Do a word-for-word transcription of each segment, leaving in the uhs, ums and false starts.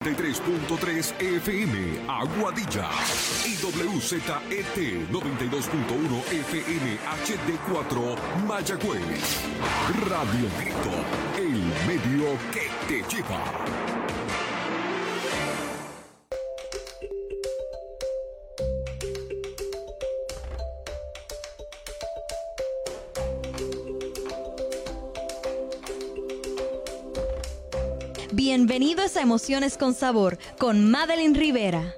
tres punto tres F M, Aguadilla. Y W Z E T noventa y dos punto uno F M H D cuatro, Mayagüez. Radio Grito, el medio que te lleva. Bienvenidos a Emociones con Sabor con Madeline Rivera.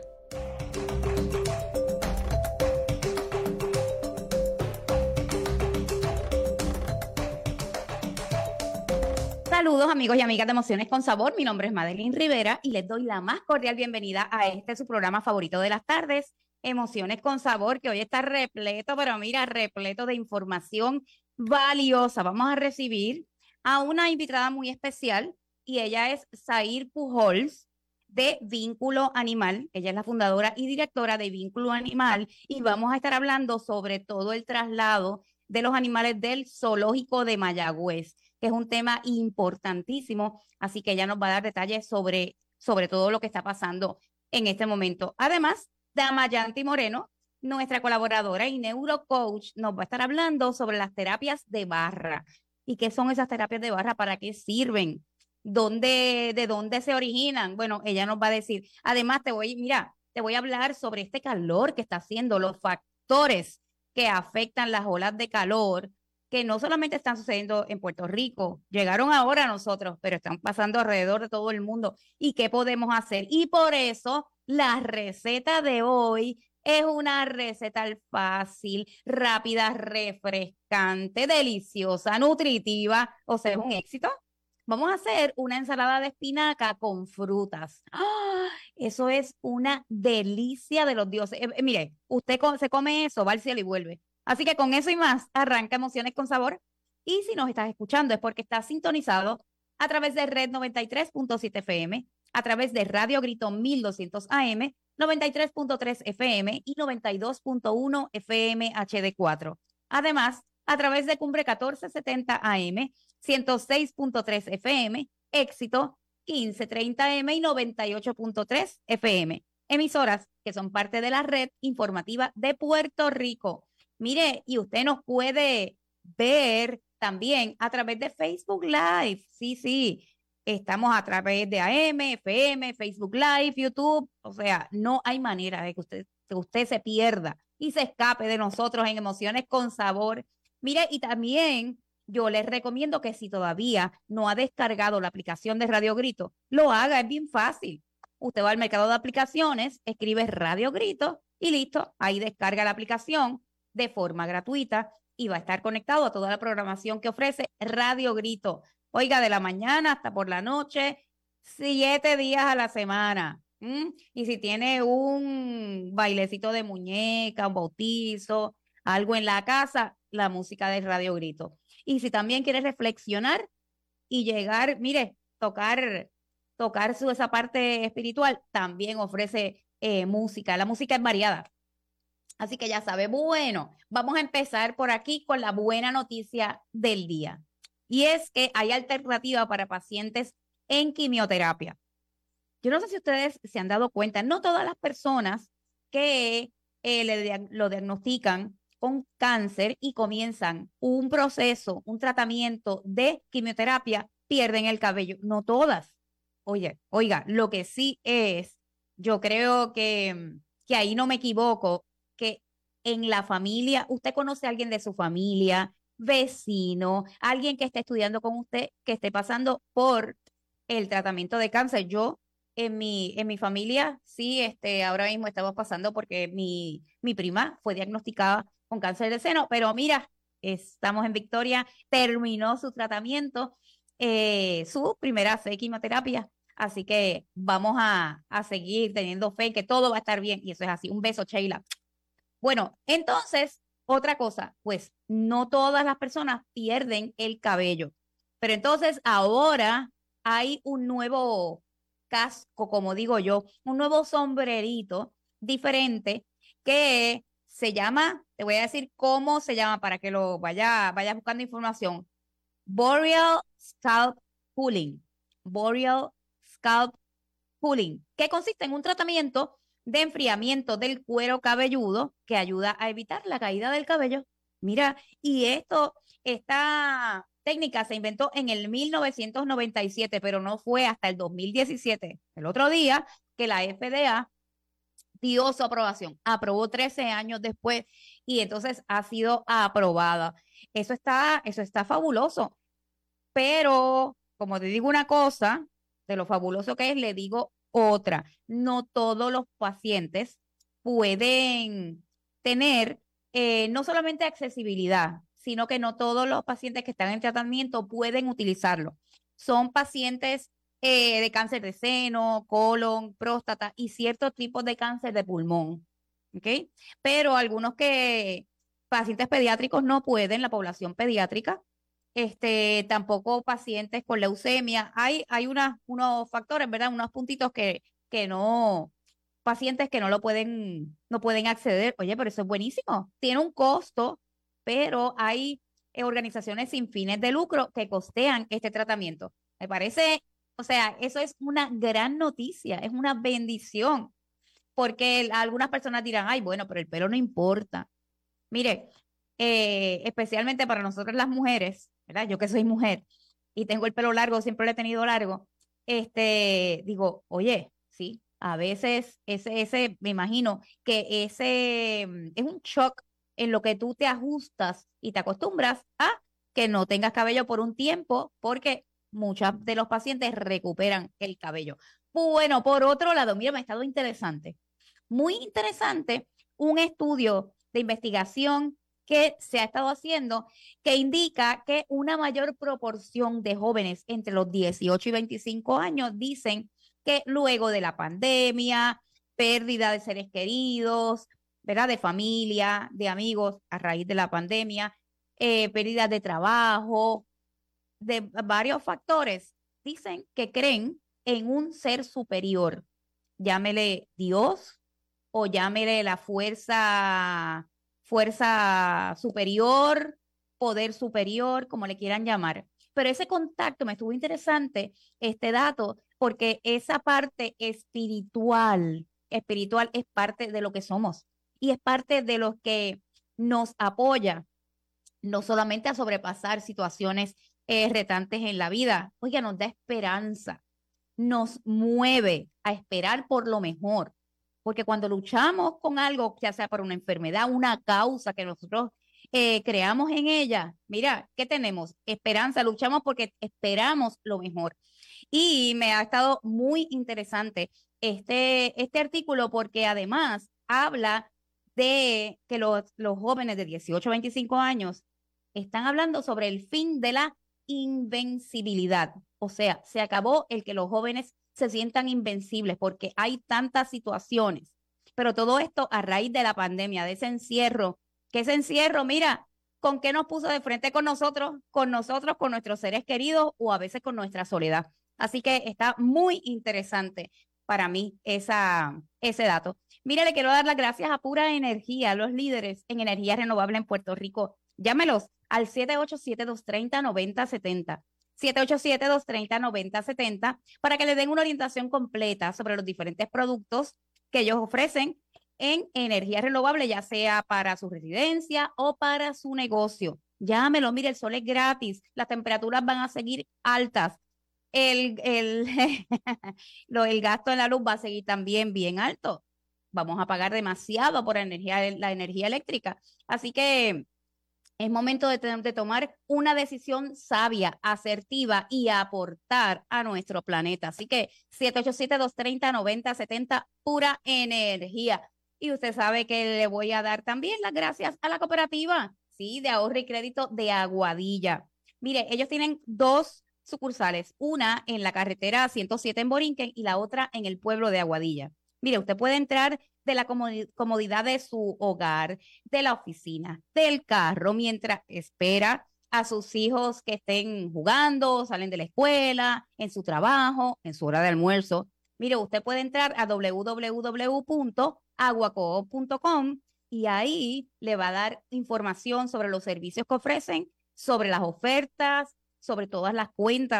Saludos amigos y amigas de Emociones con Sabor, mi nombre es Madeline Rivera y les doy la más cordial bienvenida a este su programa favorito de las tardes, Emociones con Sabor, que hoy está repleto, pero mira, repleto de información valiosa. Vamos a recibir a una invitada muy especial y ella es Zair Pujols de Vínculo Animal. Ella es la fundadora y directora de Vínculo Animal y vamos a estar hablando sobre todo el traslado de los animales del zoológico de Mayagüez, que es un tema importantísimo, así que ella nos va a dar detalles sobre, sobre todo lo que está pasando en este momento. Además, Damayanti Moreno, nuestra colaboradora y neurocoach, nos va a estar hablando sobre las terapias de barra. ¿Y qué son esas terapias de barra? ¿Para qué sirven? ¿Dónde, de dónde se originan? Bueno, ella nos va a decir. Además, te voy, mira, te voy a hablar sobre este calor que está haciendo, los factores que afectan las olas de calor, que no solamente están sucediendo en Puerto Rico, llegaron ahora a nosotros, pero están pasando alrededor de todo el mundo. ¿Y qué podemos hacer? Y por eso la receta de hoy es una receta fácil, rápida, refrescante, deliciosa, nutritiva, o sea, es un éxito. Vamos a hacer una ensalada de espinaca con frutas. ¡Ah! Eso es una delicia de los dioses. Eh, eh, mire, usted se come eso, va al cielo y vuelve. Así que con eso y más, arranca Emociones con Sabor. Y si nos estás escuchando es porque estás sintonizado a través de Red noventa y tres punto siete F M, a través de Radio Grito mil doscientos A M, noventa y tres punto tres F M y noventa y dos punto uno F M H D cuatro. Además, a través de Cumbre catorce setenta A M, ciento seis punto tres F M, Éxito quince treinta M y noventa y ocho punto tres F M. Emisoras que son parte de la red informativa de Puerto Rico. Mire, y usted nos puede ver también a través de Facebook Live. Sí, sí, estamos a través de A M, F M, Facebook Live, YouTube. O sea, no hay manera de que usted, que usted se pierda y se escape de nosotros en Emociones con Sabor. Mire, y también yo les recomiendo que si todavía no ha descargado la aplicación de Radio Grito, lo haga, es bien fácil. Usted va al mercado de aplicaciones, escribe Radio Grito y listo, ahí descarga la aplicación de forma gratuita y va a estar conectado a toda la programación que ofrece Radio Grito. Oiga, de la mañana hasta por la noche, siete días a la semana. ¿Mm? Y si tiene un bailecito de muñeca, un bautizo, algo en la casa, la música de Radio Grito. Y si también quiere reflexionar y llegar, mire, tocar, tocar su, esa parte espiritual, también ofrece eh, música. La música es variada. Así que ya sabe, bueno, vamos a empezar por aquí con la buena noticia del día. Y es que hay alternativa para pacientes en quimioterapia. Yo no sé si ustedes se han dado cuenta, no todas las personas que eh, le, lo diagnostican con cáncer y comienzan un proceso, un tratamiento de quimioterapia, pierden el cabello. No todas. Oye, oiga, lo que sí es, yo creo que, que ahí no me equivoco, que en la familia, usted conoce a alguien de su familia, vecino, alguien que esté estudiando con usted, que esté pasando por el tratamiento de cáncer. Yo, en mi, en mi familia, sí, este, ahora mismo estamos pasando porque mi, mi prima fue diagnosticada con cáncer de seno, pero mira, estamos en victoria, terminó su tratamiento, eh, su primera fe de quimioterapia, así que vamos a, a seguir teniendo fe en que todo va a estar bien, y eso es así. Un beso, Sheila. Bueno, entonces, otra cosa, pues no todas las personas pierden el cabello, pero entonces ahora hay un nuevo casco, como digo yo, un nuevo sombrerito diferente que se llama, te voy a decir cómo se llama para que lo vaya, vaya buscando información. Boreal Scalp Cooling. Boreal Scalp cooling, que consiste en un tratamiento de enfriamiento del cuero cabelludo que ayuda a evitar la caída del cabello. Mira, y esto, esta técnica se inventó en el mil novecientos noventa y siete, pero no fue hasta el dos mil diecisiete, el otro día, que la F D A dio su aprobación. Aprobó trece años después y entonces ha sido aprobada. Eso está, eso está fabuloso. Pero, como te digo una cosa, de lo fabuloso que es, le digo otra. No todos los pacientes pueden tener eh, no solamente accesibilidad, sino que no todos los pacientes que están en tratamiento pueden utilizarlo. Son pacientes eh, de cáncer de seno, colon, próstata y ciertos tipos de cáncer de pulmón, ¿ok? Pero algunos que pacientes pediátricos no pueden, la población pediátrica, este, tampoco pacientes con leucemia. Hay, hay una, unos factores, ¿verdad? Unos puntitos que, que no, pacientes que no lo pueden, no pueden acceder. Oye, pero eso es buenísimo. Tiene un costo, pero hay eh, organizaciones sin fines de lucro que costean este tratamiento. Me parece, o sea, eso es una gran noticia, es una bendición, porque el, algunas personas dirán, ay, bueno, pero el pelo no importa. Mire, eh, especialmente para nosotros las mujeres, ¿verdad? Yo que soy mujer y tengo el pelo largo, siempre lo he tenido largo, este, digo, oye, sí, a veces ese, ese, me imagino que ese mm, es un shock en lo que tú te ajustas y te acostumbras a que no tengas cabello por un tiempo, porque muchos de los pacientes recuperan el cabello. Bueno, por otro lado, mira, me ha estado interesante, muy interesante, un estudio de investigación que se ha estado haciendo que indica que una mayor proporción de jóvenes entre los dieciocho y veinticinco años dicen que luego de la pandemia, pérdida de seres queridos, ¿verdad? De familia, de amigos a raíz de la pandemia, eh, pérdida de trabajo, de varios factores, dicen que creen en un ser superior, llámele Dios o llámele la fuerza, fuerza superior, poder superior, como le quieran llamar. Pero ese contacto me estuvo interesante, este dato, porque esa parte espiritual, espiritual es parte de lo que somos y es parte de lo que nos apoya, no solamente a sobrepasar situaciones eh, retantes en la vida, oiga, nos da esperanza, nos mueve a esperar por lo mejor, porque cuando luchamos con algo, ya sea por una enfermedad, una causa que nosotros eh, creamos en ella, mira, ¿qué tenemos? Esperanza, luchamos porque esperamos lo mejor. Y me ha estado muy interesante este, este artículo porque además habla de que los, los jóvenes de dieciocho a veinticinco años están hablando sobre el fin de la invencibilidad. O sea, se acabó el que los jóvenes se sientan invencibles porque hay tantas situaciones. Pero todo esto a raíz de la pandemia, de ese encierro, que ese encierro, mira, ¿con qué nos puso de frente con nosotros? Con nosotros, con nuestros seres queridos o a veces con nuestra soledad. Así que está muy interesante para mí esa, ese dato. Mire, le quiero dar las gracias a Pura Energía, los líderes en energía renovable en Puerto Rico. Llámelos al siete ocho siete, dos tres cero, nueve cero siete cero. siete ocho siete, dos tres cero, nueve cero siete cero para que le den una orientación completa sobre los diferentes productos que ellos ofrecen en energía renovable, ya sea para su residencia o para su negocio. Llámelo, mire, el sol es gratis, las temperaturas van a seguir altas. El, el, lo, el gasto en la luz va a seguir también bien alto. Vamos a pagar demasiado por energía, la energía eléctrica. Así que es momento de, de tomar una decisión sabia, asertiva y aportar a nuestro planeta. Así que siete ocho siete, dos tres cero, nueve cero siete cero, Pura Energía. Y usted sabe que le voy a dar también las gracias a la cooperativa, sí, de ahorro y crédito de Aguadilla. Mire, ellos tienen dos sucursales, una en la carretera ciento siete en Borinquen y la otra en el pueblo de Aguadilla. Mire, usted puede entrar de la comodidad de su hogar, de la oficina, del carro, mientras espera a sus hijos que estén jugando, salen de la escuela, en su trabajo, en su hora de almuerzo. Mire, usted puede entrar a w w w punto aguacoop punto com y ahí le va a dar información sobre los servicios que ofrecen, sobre las ofertas, sobre todas las cuentas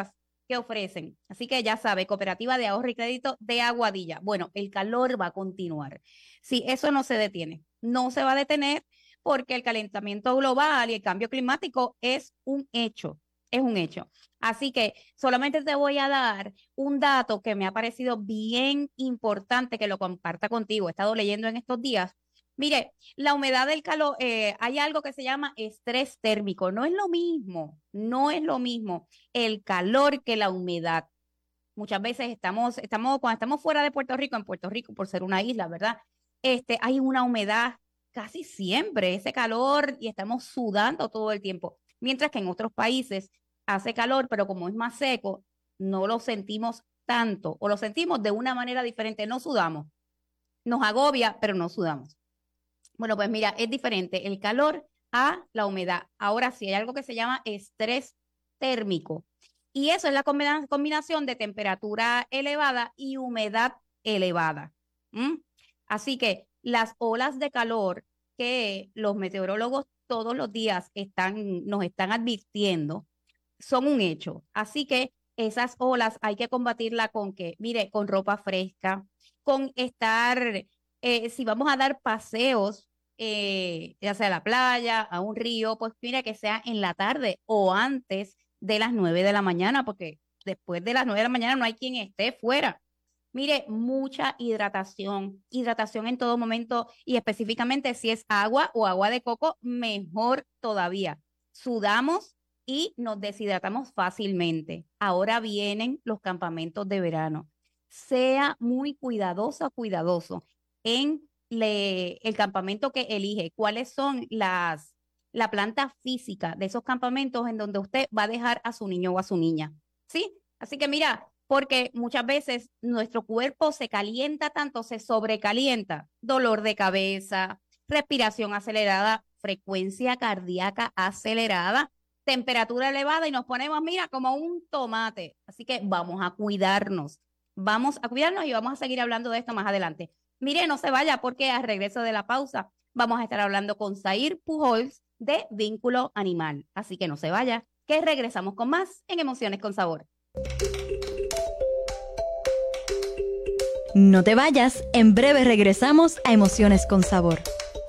que ofrecen. Así que ya sabe, Cooperativa de Ahorro y Crédito de Aguadilla. Bueno, el calor va a continuar. Si eso no se detiene, no se va a detener porque el calentamiento global y el cambio climático es un hecho, es un hecho. Así que solamente te voy a dar un dato que me ha parecido bien importante que lo comparta contigo. He estado leyendo en estos días. Mire, la humedad del calor, eh, hay algo que se llama estrés térmico. No es lo mismo, no es lo mismo el calor que la humedad. Muchas veces estamos, estamos, cuando estamos fuera de Puerto Rico, en Puerto Rico, por ser una isla, ¿verdad? Este, hay una humedad casi siempre, ese calor, y estamos sudando todo el tiempo. Mientras que en otros países hace calor, pero como es más seco, no lo sentimos tanto, o lo sentimos de una manera diferente, no sudamos. Nos agobia, pero no sudamos. Bueno, pues mira, es diferente el calor a la humedad. Ahora sí, hay algo que se llama estrés térmico. Y eso es la combina combinación de temperatura elevada y humedad elevada. ¿Mm? Así que las olas de calor que los meteorólogos todos los días están, nos están advirtiendo son un hecho. Así que esas olas hay que combatirla con que, mire, con ropa fresca, con estar, eh, si vamos a dar paseos, eh, ya sea a la playa, a un río, pues mira que sea en la tarde o antes de las nueve de la mañana, porque después de las nueve de la mañana no hay quien esté fuera. Mire, mucha hidratación, hidratación en todo momento y específicamente si es agua o agua de coco, mejor todavía. Sudamos y nos deshidratamos fácilmente. Ahora vienen los campamentos de verano. Sea muy cuidadosa, cuidadoso en le, el campamento que elige. ¿Cuáles son las, la planta física de esos campamentos en donde usted va a dejar a su niño o a su niña? ¿Sí? Así que mira, porque muchas veces nuestro cuerpo se calienta tanto, se sobrecalienta. Dolor de cabeza, respiración acelerada, frecuencia cardíaca acelerada, temperatura elevada y nos ponemos, mira, como un tomate. Así que vamos a cuidarnos, vamos a cuidarnos y vamos a seguir hablando de esto más adelante. Mire, no se vaya porque al regreso de la pausa vamos a estar hablando con Zair Pujols de Vínculo Animal. Así que no se vaya, que regresamos con más en Emociones con Sabor. No te vayas, en breve regresamos a Emociones con Sabor.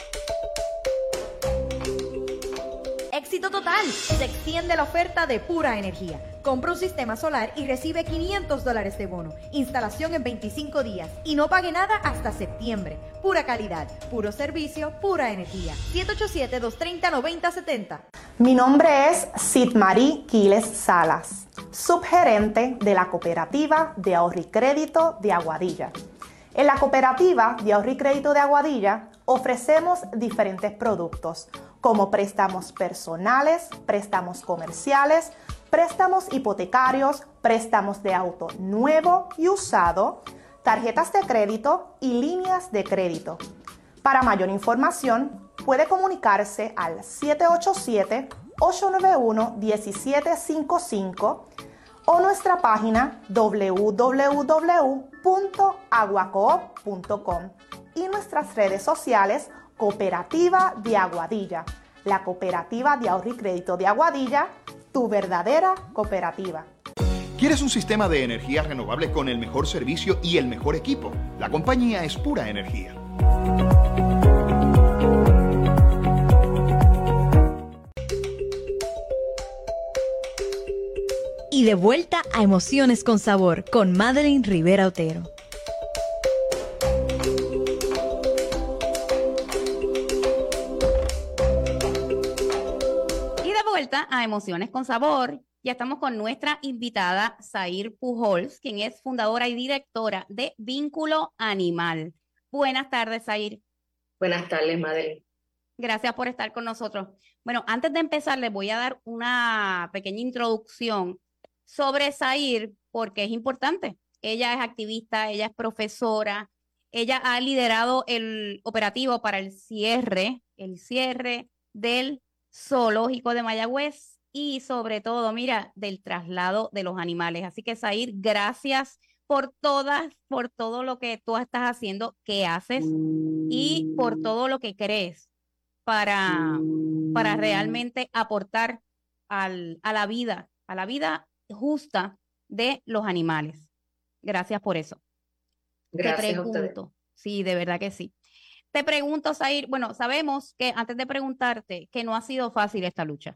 Éxito total, se extiende la oferta de Pura Energía. Compra un sistema solar y recibe quinientos dólares de bono. Instalación en veinticinco días y no pague nada hasta septiembre. Pura calidad, puro servicio, pura energía. siete ocho siete, dos tres cero, nueve cero siete cero. Mi nombre es Sidmarí Quiles Salas, subgerente de la Cooperativa de Ahorro y Crédito de Aguadilla. En la Cooperativa de Ahorro y Crédito de Aguadilla ofrecemos diferentes productos como préstamos personales, préstamos comerciales, préstamos hipotecarios, préstamos de auto nuevo y usado, tarjetas de crédito y líneas de crédito. Para mayor información, puede comunicarse al siete ocho siete, ocho nueve uno, uno siete cinco cinco o nuestra página w w w punto aguacoop punto com y nuestras redes sociales Cooperativa de Aguadilla, la Cooperativa de Ahorro y Crédito de Aguadilla, tu verdadera cooperativa. ¿Quieres un sistema de energía renovable con el mejor servicio y el mejor equipo? La compañía es Pura Energía. Y de vuelta a Emociones con Sabor con Madeline Rivera Otero. A Emociones con Sabor. Ya estamos con nuestra invitada Zair Pujols, quien es fundadora y directora de Vínculo Animal. Buenas tardes, Zair. Buenas tardes, Madeline. Gracias por estar con nosotros. Bueno, antes de empezar, les voy a dar una pequeña introducción sobre Zair, porque es importante. Ella es activista, ella es profesora, ella ha liderado el operativo para el cierre, el cierre del Zoológico de Mayagüez y sobre todo, mira, del traslado de los animales. Así que, Zair, gracias por todas, por todo lo que tú estás haciendo, que haces y por todo lo que crees para, para realmente aportar al, a la vida, a la vida justa de los animales. Gracias por eso. Gracias Te a ustedes. pregunto, sí, de verdad que sí. Te pregunto, Zair, bueno, sabemos que antes de preguntarte que no ha sido fácil esta lucha.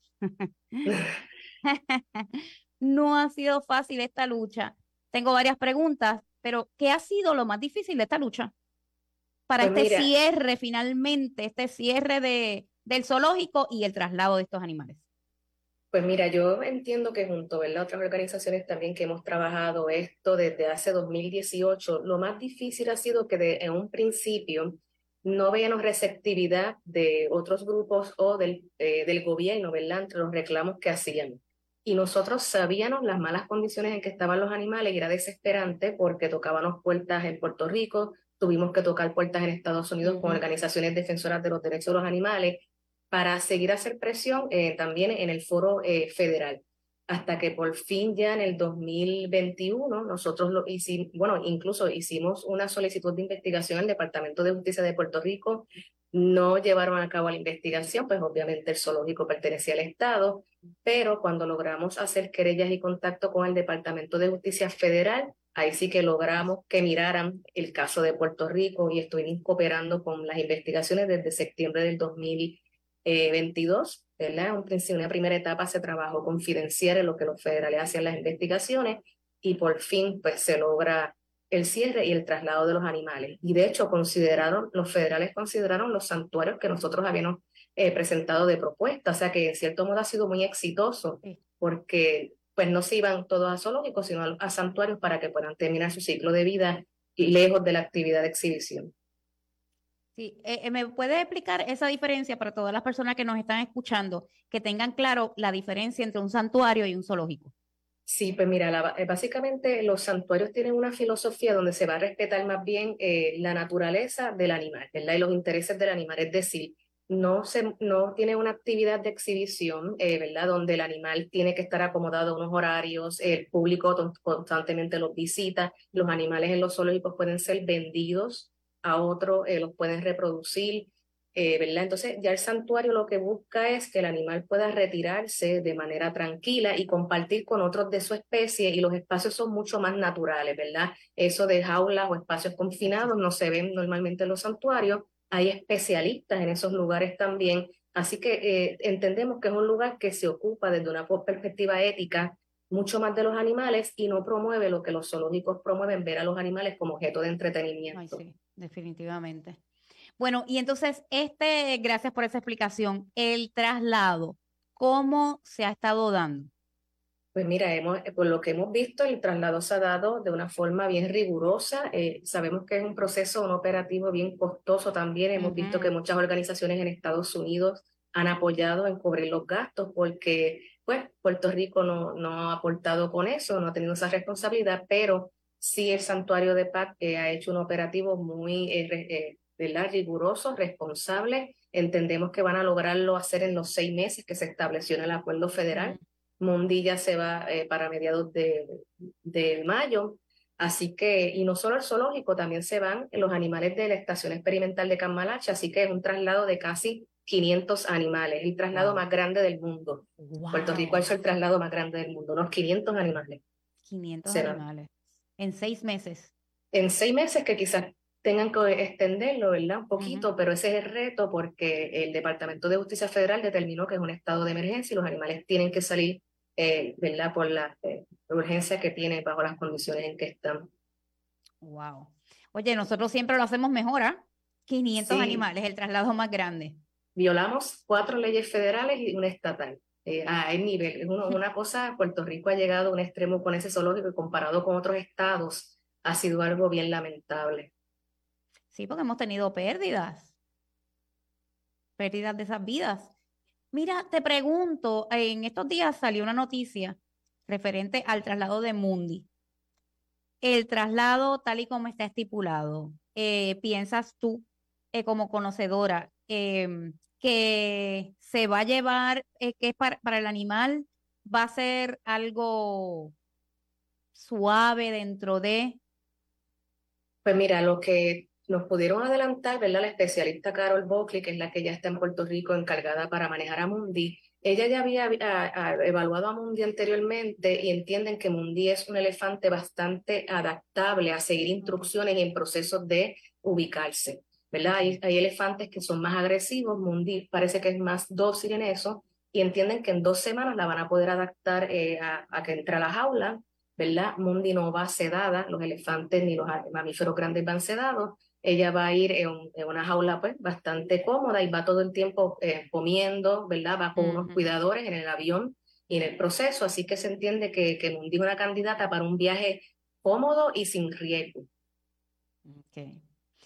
No ha sido fácil esta lucha. Tengo varias preguntas, pero ¿qué ha sido lo más difícil de esta lucha? Para Pues este mira, cierre, finalmente, este cierre de, del zoológico y el traslado de estos animales. Pues mira, yo entiendo que junto, ¿verdad? Otras organizaciones también que hemos trabajado esto desde hace dos mil dieciocho, lo más difícil ha sido que de, en un principio no veíamos receptividad de otros grupos o del, eh, del gobierno, ¿verdad? Entre los reclamos que hacían. Y nosotros sabíamos las malas condiciones en que estaban los animales y era desesperante porque tocábamos puertas en Puerto Rico, tuvimos que tocar puertas en Estados Unidos con Ujú. organizaciones defensoras de los derechos de los animales para seguir a hacer presión eh, también en el foro eh, federal. Hasta que por fin ya en el dos mil veintiuno nosotros lo hicimos, bueno, incluso hicimos una solicitud de investigación al Departamento de Justicia de Puerto Rico, no llevaron a cabo la investigación, pues obviamente el zoológico pertenecía al Estado, pero cuando logramos hacer querellas y contacto con el Departamento de Justicia Federal, ahí sí que logramos que miraran el caso de Puerto Rico y estuvimos cooperando con las investigaciones desde septiembre del dos mil veintidós, ¿verdad? Un principio, una primera etapa se trabajó confidencial en lo que los federales hacían las investigaciones y por fin pues se logra el cierre y el traslado de los animales. Y de hecho consideraron, los federales consideraron los santuarios que nosotros habíamos eh, presentado de propuesta, o sea que en cierto modo ha sido muy exitoso Sí. porque pues no se iban todos a zoológicos, sino a, a santuarios para que puedan terminar su ciclo de vida y lejos de la actividad de exhibición. Sí, eh, eh, ¿me puede explicar esa diferencia para todas las personas que nos están escuchando, que tengan claro la diferencia entre un santuario y un zoológico? Sí, pues mira, la- eh, básicamente los santuarios tienen una filosofía donde se va a respetar más bien eh, la naturaleza del animal, ¿verdad? Y los intereses del animal, es decir, no, se, no tiene una actividad de exhibición, eh, ¿verdad? Donde el animal tiene que estar acomodado a unos horarios, el público ton- constantemente los visita, los animales en los zoológicos pueden ser vendidos a otros, eh, los pueden reproducir. Eh, ¿verdad? Entonces, ya el santuario lo que busca es que el animal pueda retirarse de manera tranquila y compartir con otros de su especie, y los espacios son mucho más naturales, ¿verdad? Eso de jaulas o espacios confinados no se ven normalmente en los santuarios. Hay especialistas en esos lugares también, así que eh, entendemos que es un lugar que se ocupa desde una perspectiva ética mucho más de los animales y no promueve lo que los zoológicos promueven, ver a los animales como objeto de Ay, entretenimiento. sí, definitivamente. Bueno, y entonces, este, gracias por esa explicación. El traslado, ¿cómo se ha estado dando? Pues mira, hemos, eh, por lo que hemos visto, el traslado se ha dado de una forma bien rigurosa. Eh, sabemos que es un proceso, un operativo bien costoso también. Hemos visto que Ujú. muchas organizaciones en Estados Unidos han apoyado en cubrir los gastos porque, pues, Puerto Rico no, no ha aportado con eso, no ha tenido esa responsabilidad, pero sí el Santuario de Paz eh, ha hecho un operativo muy eh, re- eh, ¿verdad? Riguroso, responsable. Entendemos que van a lograrlo hacer en los seis meses que se estableció en el acuerdo federal. Mundi ya se va eh, para mediados de, de mayo, así que, y no solo el zoológico, también se van los animales de la Estación Experimental de Camalache, así que es un traslado de casi quinientos animales, el traslado Wow. más grande del mundo. Puerto Rico ha Wow. hecho el traslado más grande del mundo, unos quinientos animales quinientos se van. animales en seis meses. En seis meses que quizás tengan que extenderlo, ¿verdad? Un Ujú. poquito, pero ese es el reto porque el Departamento de Justicia Federal determinó que es un estado de emergencia y los animales tienen que salir, eh, ¿verdad? Por la eh, urgencia que tienen bajo las condiciones en que están. Wow. Oye, nosotros siempre lo hacemos mejor, ¿ah? quinientos Sí, animales, el traslado más grande. violamos cuatro leyes federales y una estatal. Eh, a ese nivel, es uno- una cosa, Puerto Rico ha llegado a un extremo con ese zoológico y comparado con otros estados ha sido algo bien lamentable. Sí, porque hemos tenido pérdidas, pérdidas de esas vidas. Mira, te pregunto, en estos días salió una noticia referente al traslado de Mundi. El traslado tal y como está estipulado, eh, ¿piensas tú, eh, como conocedora, em, que se va a llevar, eh, que es para, para el animal, va a ser algo suave dentro de... Pues mira, lo que nos pudieron adelantar, ¿verdad? La especialista Carol Buckley, que es la que ya está en Puerto Rico encargada para manejar a Mundi, ella ya había a, a, evaluado a Mundi anteriormente y entienden que Mundi es un elefante bastante adaptable a seguir instrucciones y en procesos de ubicarse, ¿verdad? Hay, hay elefantes que son más agresivos, Mundi parece que es más dócil en eso, y entienden que en dos semanas la van a poder adaptar eh, a, a que entre a la jaula, ¿verdad? Mundi no va sedada, los elefantes ni los mamíferos grandes van sedados. Ella va a ir en, en una jaula pues bastante cómoda y va todo el tiempo eh, comiendo, ¿verdad? Va con uh-huh. unos cuidadores en el avión y en el proceso, así que se entiende que, que Mundi es una candidata para un viaje cómodo y sin riesgo. Okay.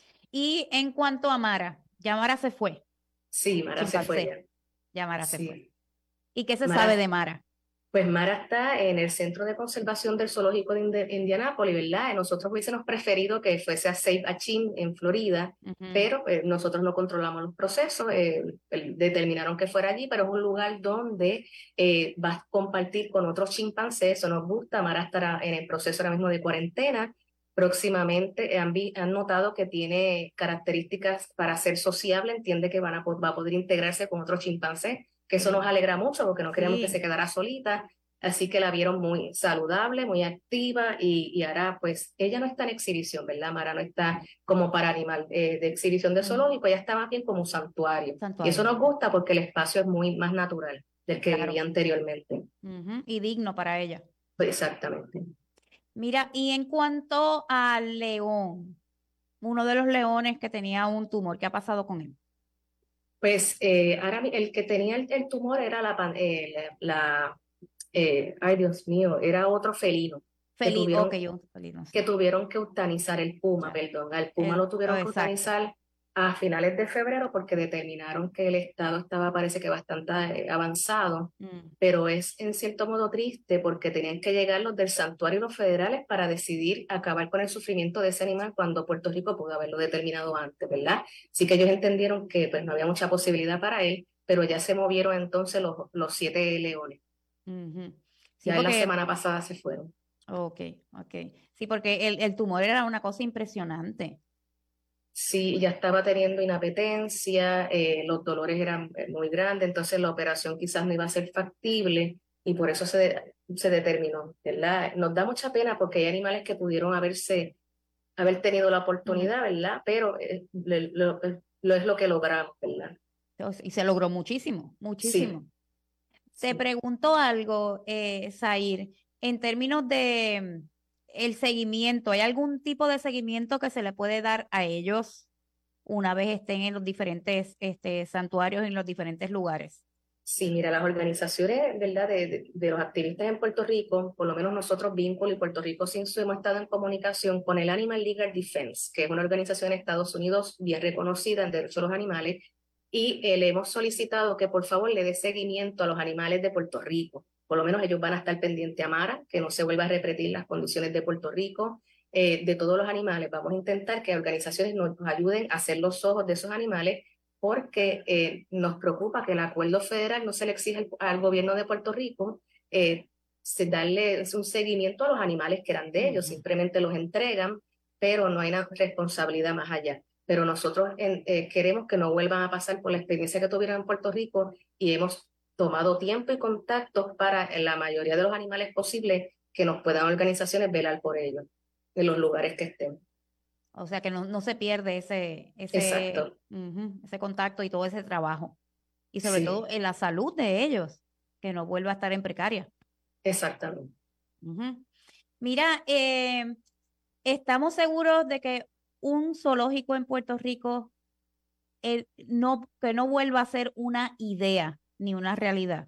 Y en cuanto a Mara, ya Mara se fue. Sí, Mara se fue ya. Ya Mara se sí. fue. ¿Y qué se Mara, sabe de Mara? Pues Mara está en el Centro de Conservación del Zoológico de Indi- Indianápolis, ¿verdad? Nosotros hubiésemos preferido que fuese a Safe Achim en Florida, uh-huh. pero eh, nosotros no controlamos los procesos, eh, determinaron que fuera allí, pero es un lugar donde eh, va a compartir con otros chimpancés, eso nos gusta. Mara estará en el proceso ahora mismo de cuarentena. Próximamente han, vi, han notado que tiene características para ser sociable, entiende que van a, va a poder integrarse con otros chimpancés, que eso nos alegra mucho porque no queríamos sí. que se quedara solita, así que la vieron muy saludable, muy activa y, y ahora pues ella no está en exhibición, ¿verdad? Mara no está como para animal eh, de exhibición de zoológico, ella está más bien como un santuario. santuario. Y eso nos gusta porque el espacio es muy más natural del que claro. vivía anteriormente. Uh-huh. Y digno para ella. Pues exactamente. Mira, y en cuanto al león, uno de los leones que tenía un tumor, ¿qué ha pasado con él? Pues eh, ahora el que tenía el, el tumor era la, eh, la, la eh, ay Dios mío, era otro felino. Felino, que tuvieron, okay, yo, felino sí. que tuvieron que eutanizar el puma, perdón, al puma el, lo tuvieron oh, que eutanizar a finales de febrero porque determinaron que el estado estaba parece que bastante eh, avanzado, mm. pero es en cierto modo triste porque tenían que llegar los del santuario y los federales para decidir acabar con el sufrimiento de ese animal cuando Puerto Rico pudo haberlo determinado antes, ¿verdad? Así que ellos entendieron que pues no había mucha posibilidad para él, pero ya se movieron entonces los, los siete leones. Uh-huh. Sí, ya porque... la semana pasada se fueron. Ok, ok. Sí, porque el, el tumor era una cosa impresionante. Sí, ya estaba teniendo inapetencia, eh, los dolores eran muy grandes, entonces la operación quizás no iba a ser factible y por eso se, de, se determinó, ¿verdad? Nos da mucha pena porque hay animales que pudieron haberse, haber tenido la oportunidad, ¿verdad? Pero eh, lo, lo, lo es lo que logramos, ¿verdad? Y se logró muchísimo, muchísimo. Sí. Te sí. pregunto algo, eh, Zair, en términos de el seguimiento, ¿hay algún tipo de seguimiento que se le puede dar a ellos una vez estén en los diferentes este, santuarios, en los diferentes lugares? Sí, mira, las organizaciones, ¿verdad?, de, de, de los activistas en Puerto Rico, por lo menos nosotros, Vínculo y Puerto Rico Sin Su, hemos estado en comunicación con el Animal Legal Defense, que es una organización en Estados Unidos bien reconocida en derechos de los animales, y eh, le hemos solicitado que por favor le dé seguimiento a los animales de Puerto Rico. Por lo menos ellos van a estar pendientes a Mara, que no se vuelva a repetir las condiciones de Puerto Rico, eh, de todos los animales. Vamos a intentar que organizaciones nos ayuden a hacer los ojos de esos animales, porque eh, nos preocupa que el acuerdo federal no se le exige al, al gobierno de Puerto Rico eh, se darle un seguimiento a los animales que eran de ellos, uh-huh. simplemente los entregan, pero no hay una responsabilidad más allá. Pero nosotros en, eh, queremos que no vuelvan a pasar por la experiencia que tuvieron en Puerto Rico y hemos tomado tiempo y contactos para, en la mayoría de los animales posibles, que nos puedan organizaciones velar por ellos en los lugares que estén. O sea, que no, no se pierde ese, ese, uh-huh, ese contacto y todo ese trabajo. Y sobre sí. todo en la salud de ellos, que no vuelva a estar en precaria. Exactamente. Uh-huh. Mira, eh, estamos seguros de que un zoológico en Puerto Rico eh, no, que no vuelva a ser una idea ni una realidad.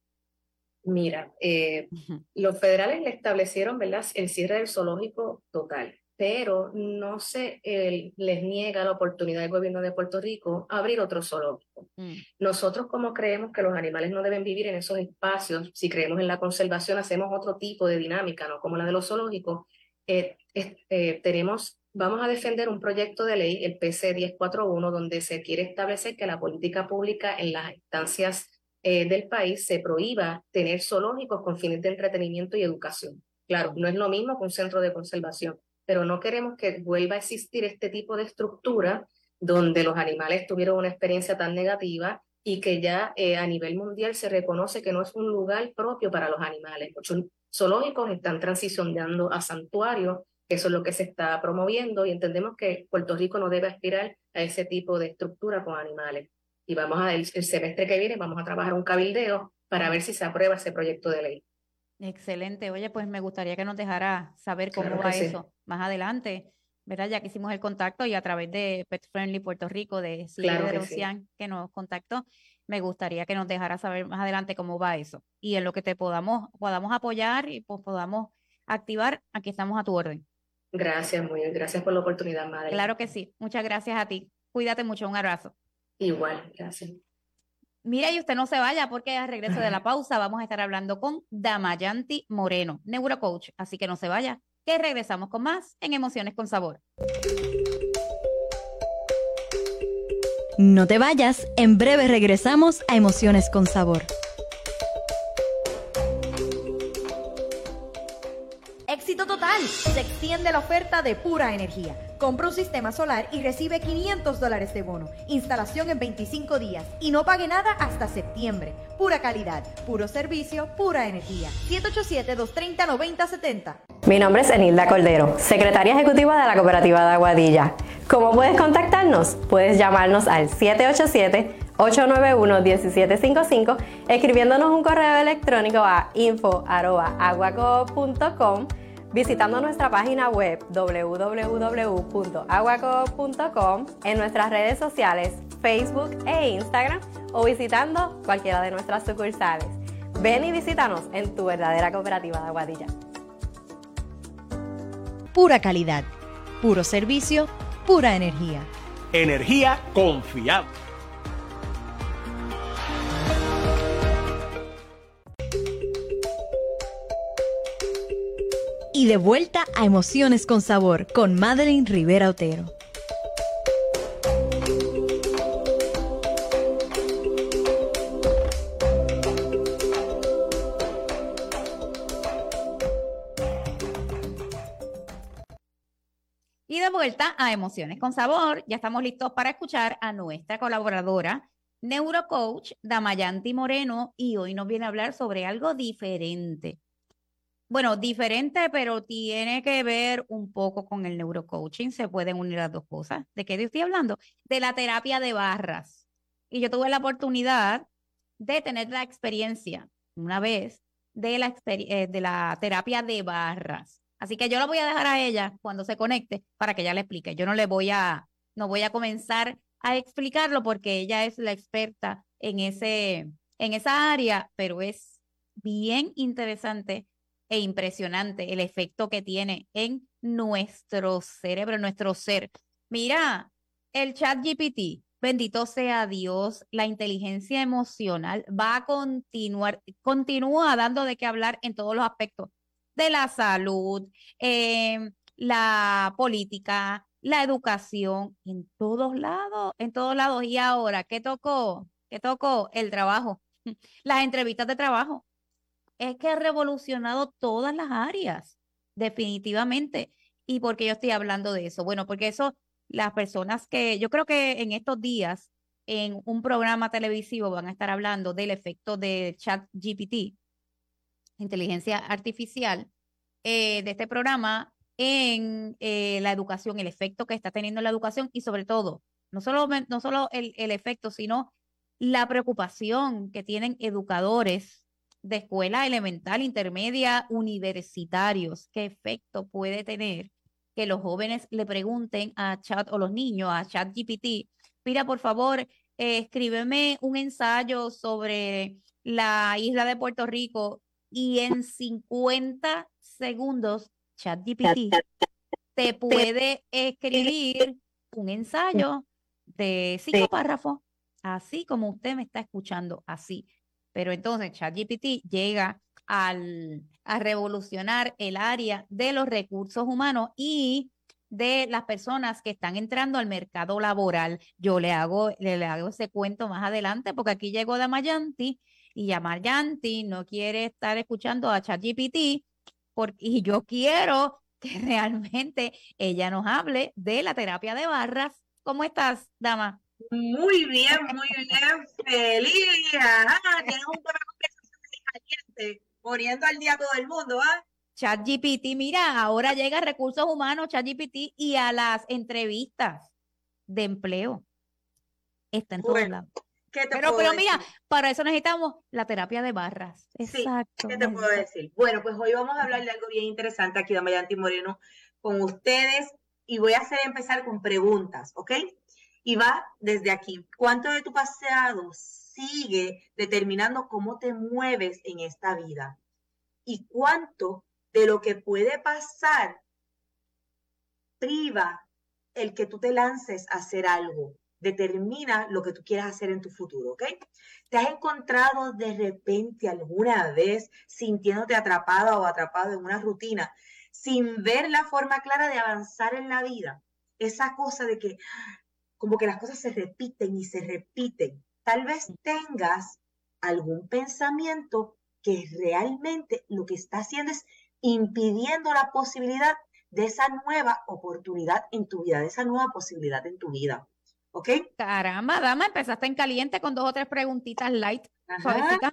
Mira, eh, uh-huh. los federales le establecieron, ¿verdad?, el cierre del zoológico total, pero no se eh, les niega la oportunidad del gobierno de Puerto Rico a abrir otro zoológico. Mm. Nosotros, como creemos que los animales no deben vivir en esos espacios, si creemos en la conservación, hacemos otro tipo de dinámica, ¿no?, como la de los zoológicos. Eh, eh, tenemos, vamos a defender un proyecto de ley, el P C diez cuarenta y uno, donde se quiere establecer que la política pública en las instancias eh, del país se prohíba tener zoológicos con fines de entretenimiento y educación. Claro, no es lo mismo que un centro de conservación, pero no queremos que vuelva a existir este tipo de estructura donde los animales tuvieron una experiencia tan negativa y que ya eh, a nivel mundial se reconoce que no es un lugar propio para los animales. Muchos zoológicos están transicionando a santuarios, eso es lo que se está promoviendo, y entendemos que Puerto Rico no debe aspirar a ese tipo de estructura con animales. Y vamos a, el, el semestre que viene vamos a trabajar un cabildeo para ver si se aprueba ese proyecto de ley. Excelente. Oye, pues me gustaría que nos dejara saber cómo Claro va que sí. eso más adelante, ¿verdad? Ya que hicimos el contacto y a través de Pet Friendly Puerto Rico, de Silvia Claro de que sí. Rocián, que nos contactó, me gustaría que nos dejara saber más adelante cómo va eso. Y en lo que te podamos, podamos apoyar y pues podamos activar, aquí estamos a tu orden. Gracias, muy bien. Gracias por la oportunidad, madre. Claro que sí. Muchas gracias a ti. Cuídate mucho. Un abrazo. Igual, gracias. Mira, y usted no se vaya porque al regreso de la pausa vamos a estar hablando con Damayanti Moreno, neurocoach. Así que no se vaya, que regresamos con más en Emociones con Sabor. No te vayas, en breve regresamos a Emociones con Sabor. Éxito total. Se extiende la oferta de Pura Energía. Compra un sistema solar y recibe quinientos dólares de bono. Instalación en veinticinco días y no pague nada hasta septiembre. Pura calidad, puro servicio, pura energía. siete ocho siete, dos tres cero, nueve cero siete cero. Mi nombre es Enilda Cordero, secretaria ejecutiva de la Cooperativa de Aguadilla. ¿Cómo puedes contactarnos? Puedes llamarnos al siete ocho siete, ocho nueve uno, uno siete cinco cinco, escribiéndonos un correo electrónico a info arroba aguacoop punto com, visitando nuestra página web doble u doble u doble u punto aguacoop punto com, en nuestras redes sociales Facebook e Instagram, o visitando cualquiera de nuestras sucursales. Ven y visítanos en tu verdadera cooperativa de Aguadilla. Pura calidad, puro servicio, pura energía. Energía confiable. Y de vuelta a Emociones con Sabor con Madeline Rivera Otero. Y de vuelta a Emociones con Sabor, ya estamos listos para escuchar a nuestra colaboradora, neurocoach Damayanti Moreno, y hoy nos viene a hablar sobre algo diferente. Bueno, diferente, pero tiene que ver un poco con el neurocoaching, se pueden unir las dos cosas. ¿De qué estoy hablando? De la terapia de barras. Y yo tuve la oportunidad de tener la experiencia una vez de la, eh, de la terapia de barras. Así que yo la voy a dejar a ella cuando se conecte para que ella le explique. Yo no le voy a, no voy a comenzar a explicarlo porque ella es la experta en ese, en esa área, pero es bien interesante e impresionante el efecto que tiene en nuestro cerebro, en nuestro ser. Mira, el ChatGPT, bendito sea Dios, la inteligencia emocional va a continuar, continúa dando de qué hablar en todos los aspectos de la salud, eh, la política, la educación, en todos lados, en todos lados. Y ahora, ¿qué tocó? ¿Qué tocó? El trabajo, las entrevistas de trabajo. Es que ha revolucionado todas las áreas, definitivamente. ¿Y por qué yo estoy hablando de eso? Bueno, porque eso, las personas que, yo creo que en estos días, en un programa televisivo van a estar hablando del efecto de ChatGPT, inteligencia artificial, eh, de este programa en eh, la educación, el efecto que está teniendo en la educación y sobre todo, no solo, no solo el, el efecto, sino la preocupación que tienen educadores de escuela elemental, intermedia, universitarios. ¿Qué efecto puede tener que los jóvenes le pregunten a Chat o los niños a ChatGPT? Mira, por favor, eh, escríbeme un ensayo sobre la isla de Puerto Rico, y en cincuenta segundos ChatGPT te puede escribir un ensayo de cinco párrafos, así como usted me está escuchando, así. Pero entonces ChatGPT llega al, a revolucionar el área de los recursos humanos y de las personas que están entrando al mercado laboral. Yo le hago, le, le hago ese cuento más adelante, porque aquí llegó Damayanti y Damayanti no quiere estar escuchando a ChatGPT, porque, y yo quiero que realmente ella nos hable de la terapia de barras. ¿Cómo estás, Dama? Muy bien, muy bien, feliz. Ajá, tienes un tema de conversación caliente, poniendo al día a todo el mundo, ¿ah? ChatGPT, mira, ahora llega a recursos humanos, ChatGPT, y a las entrevistas de empleo. Está en todos lados. ¿Qué te Pero, puedo pero decir? mira, para eso necesitamos la terapia de barras. Sí, Exacto. ¿qué te puedo decir? Bueno, pues hoy vamos a hablar de algo bien interesante aquí, Damayanti Moreno, con ustedes, y voy a hacer empezar con preguntas, ¿ok? Y va desde aquí. ¿Cuánto de tu pasado sigue determinando cómo te mueves en esta vida? ¿Y cuánto de lo que puede pasar priva el que tú te lances a hacer algo? Determina lo que tú quieras hacer en tu futuro, ¿ok? ¿Te has encontrado de repente alguna vez sintiéndote atrapada o atrapado en una rutina sin ver la forma clara de avanzar en la vida? Esa cosa de que como que las cosas se repiten y se repiten. Tal vez tengas algún pensamiento que realmente lo que está haciendo es impidiendo la posibilidad de esa nueva oportunidad en tu vida, de esa nueva posibilidad en tu vida. ¿Ok? Caramba, dama, empezaste en caliente con dos o tres preguntitas light, suavecita.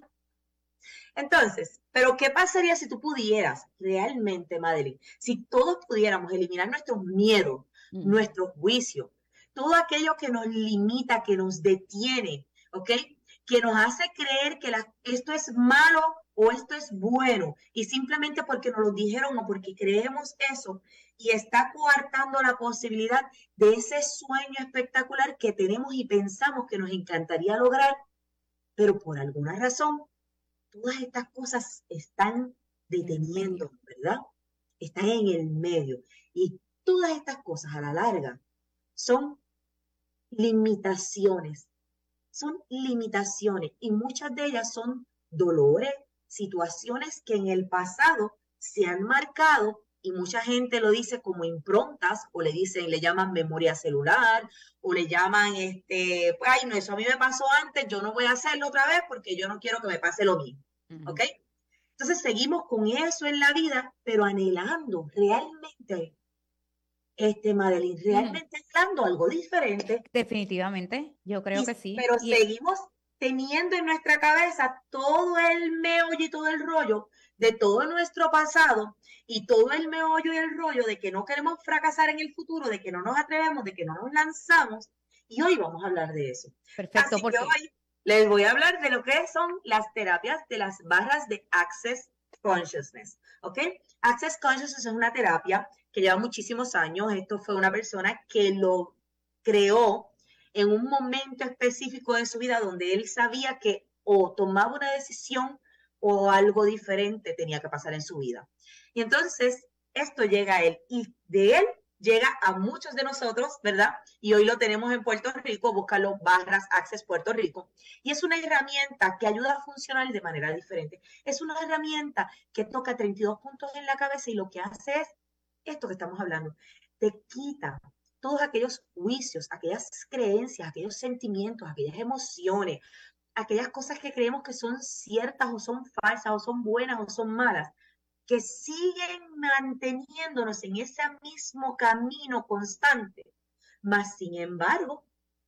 Entonces, ¿pero qué pasaría si tú pudieras realmente, Madeline, si todos pudiéramos eliminar nuestros miedos, mm. nuestros juicios, todo aquello que nos limita, que nos detiene, ¿ok? Que nos hace creer que la, esto es malo o esto es bueno, y simplemente porque nos lo dijeron o porque creemos eso, y está coartando la posibilidad de ese sueño espectacular que tenemos y pensamos que nos encantaría lograr, pero por alguna razón, todas estas cosas están deteniendo, ¿verdad? Están en el medio. Y todas estas cosas a la larga son limitaciones. Son limitaciones y muchas de ellas son dolores, situaciones que en el pasado se han marcado y mucha gente lo dice como improntas o le dicen, le llaman memoria celular o le llaman, este, ay, no, eso a mí me pasó antes, yo no voy a hacerlo otra vez porque yo no quiero que me pase lo mismo, uh-huh. ¿Ok? Entonces seguimos con eso en la vida, pero anhelando realmente, este, Madeline, realmente uh-huh. anhelando algo diferente. Definitivamente, yo creo y, que sí. Pero y seguimos teniendo en nuestra cabeza todo el meollo y todo el rollo de todo nuestro pasado y todo el meollo y el rollo de que no queremos fracasar en el futuro, de que no nos atrevemos, de que no nos lanzamos, y hoy vamos a hablar de eso. Perfecto. Así porque que hoy les voy a hablar de lo que son las terapias de las barras de Access Consciousness, ¿ok? Access Consciousness es una terapia que lleva muchísimos años. Esto fue una persona que lo creó en un momento específico de su vida donde él sabía que o tomaba una decisión o algo diferente tenía que pasar en su vida. Y entonces esto llega a él y de él llega a muchos de nosotros, ¿verdad? Y hoy lo tenemos en Puerto Rico, búscalo, Barras Access Puerto Rico. Y es una herramienta que ayuda a funcionar de manera diferente. Es una herramienta que toca treinta y dos puntos en la cabeza y lo que hace es esto que estamos hablando. Te quita todos aquellos juicios, aquellas creencias, aquellos sentimientos, aquellas emociones, aquellas cosas que creemos que son ciertas o son falsas o son buenas o son malas, que siguen manteniéndonos en ese mismo camino constante, más sin embargo,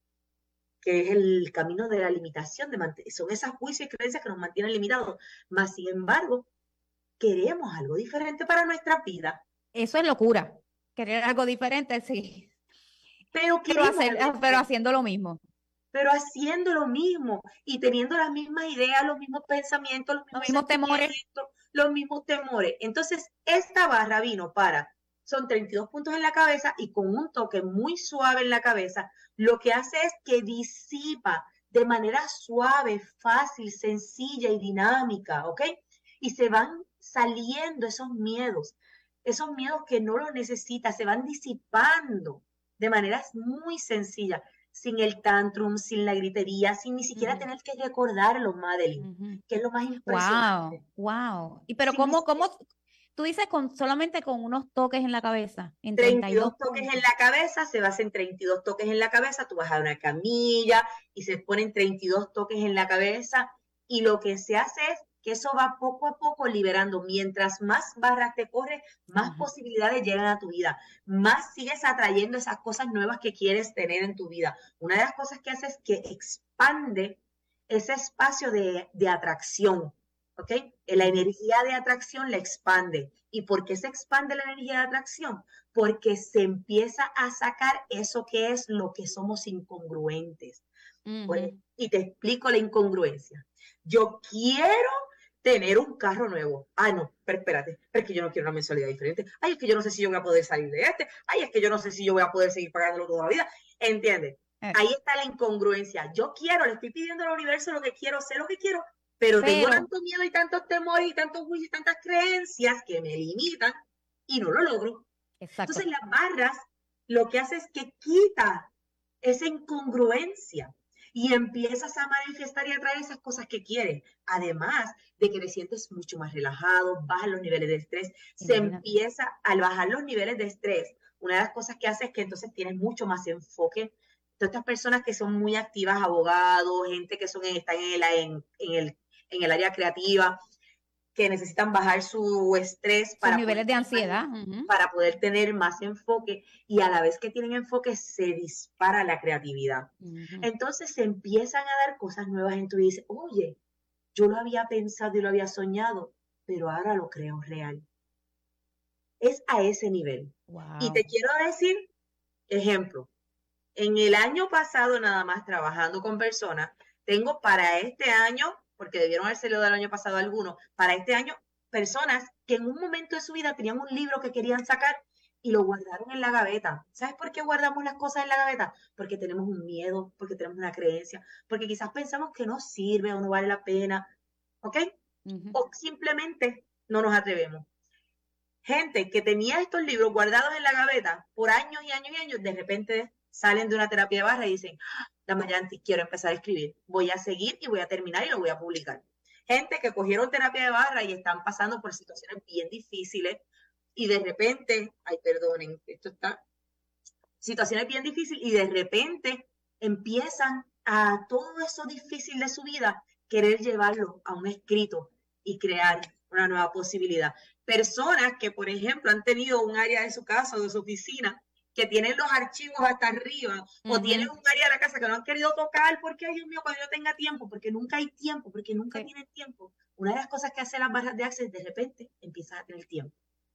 que es el camino de la limitación, de son esos juicios y creencias que nos mantienen limitados, más sin embargo, queremos algo diferente para nuestra vida. Eso es locura, querer algo diferente, sí. Pero, pero, hacer, pero haciendo lo mismo. Pero haciendo lo mismo y teniendo las mismas ideas, los mismos pensamientos, los mismos, los mismos temores. Los mismos temores. Entonces, esta barra vino para, son treinta y dos puntos en la cabeza y con un toque muy suave en la cabeza, lo que hace es que disipa de manera suave, fácil, sencilla y dinámica, ¿ok? Y se van saliendo esos miedos, esos miedos que no los necesitas, se van disipando de maneras muy sencillas, sin el tantrum, sin la gritería, sin ni siquiera uh-huh. tener que recordarlo, Madeline, uh-huh. que es lo más impresionante. Wow, wow. Y pero sin ¿cómo, cómo, tú dices con solamente con unos toques en la cabeza? En treinta y dos toques en la cabeza, se hacen treinta y dos toques en la cabeza, tú vas a una camilla y se ponen treinta y dos toques en la cabeza y lo que se hace es que eso va poco a poco liberando. Mientras más barras te corres, más uh-huh. posibilidades llegan a tu vida, más sigues atrayendo esas cosas nuevas que quieres tener en tu vida. Una de las cosas que hace es que expande ese espacio de, de atracción, ¿ok? La energía de atracción la expande. ¿Y por qué se expande la energía de atracción? Porque se empieza a sacar eso que es lo que somos incongruentes. Uh-huh. Y te explico la incongruencia. Yo quiero tener un carro nuevo. Ah, no, pero espérate, pero es que yo no quiero una mensualidad diferente. Ay, es que yo no sé si yo voy a poder salir de este. Ay, es que yo no sé si yo voy a poder seguir pagándolo toda la vida. ¿Entiendes? Uh-huh. Ahí está la incongruencia. Yo quiero, le estoy pidiendo al universo lo que quiero, sé lo que quiero, pero, pero tengo tanto miedo y tantos temores y tantos juicios y tantas creencias que me limitan y no lo logro. Exacto. Entonces las barras lo que hace es que quita esa incongruencia y empiezas a manifestar y atraer esas cosas que quieres. Además de que te sientes mucho más relajado, bajan los niveles de estrés, se empieza a bajar los niveles de estrés. Una de las cosas que hace es que entonces tienes mucho más enfoque. Todas estas personas que son muy activas, abogados, gente que son, están en el, en, en el, en el área creativa, que necesitan bajar su estrés para sus niveles poder, de ansiedad, uh-huh. para poder tener más enfoque, y a la vez que tienen enfoque se dispara la creatividad. Uh-huh. Entonces se empiezan a dar cosas nuevas en tu vida y dices, oye, yo lo había pensado y lo había soñado, pero ahora lo creo real. Es a ese nivel. Wow. Y te quiero decir, ejemplo, en el año pasado nada más trabajando con personas, tengo para este año, porque debieron haberse leído del año pasado algunos, para este año, personas que en un momento de su vida tenían un libro que querían sacar y lo guardaron en la gaveta. ¿Sabes por qué guardamos las cosas en la gaveta? Porque tenemos un miedo, porque tenemos una creencia, porque quizás pensamos que no sirve o no vale la pena, ¿ok? Uh-huh. O simplemente no nos atrevemos. Gente que tenía estos libros guardados en la gaveta por años y años y años, de repente salen de una terapia de barra y dicen, Damayanti, quiero empezar a escribir, voy a seguir y voy a terminar y lo voy a publicar. Gente que cogieron terapia de barra y están pasando por situaciones bien difíciles y de repente, ay, perdonen, esto está, situaciones bien difíciles y de repente empiezan a todo eso difícil de su vida, querer llevarlo a un escrito y crear una nueva posibilidad. Personas que, por ejemplo, han tenido un área de su casa o de su oficina que tienen los archivos hasta arriba, uh-huh. o tienen un área de la casa que no han querido tocar, porque, ay, Dios mío, cuando yo tenga tiempo, porque nunca hay tiempo, porque nunca sí. tienen tiempo. Una de las cosas que hacen las barras de Access, de repente, empiezas a tener tiempo.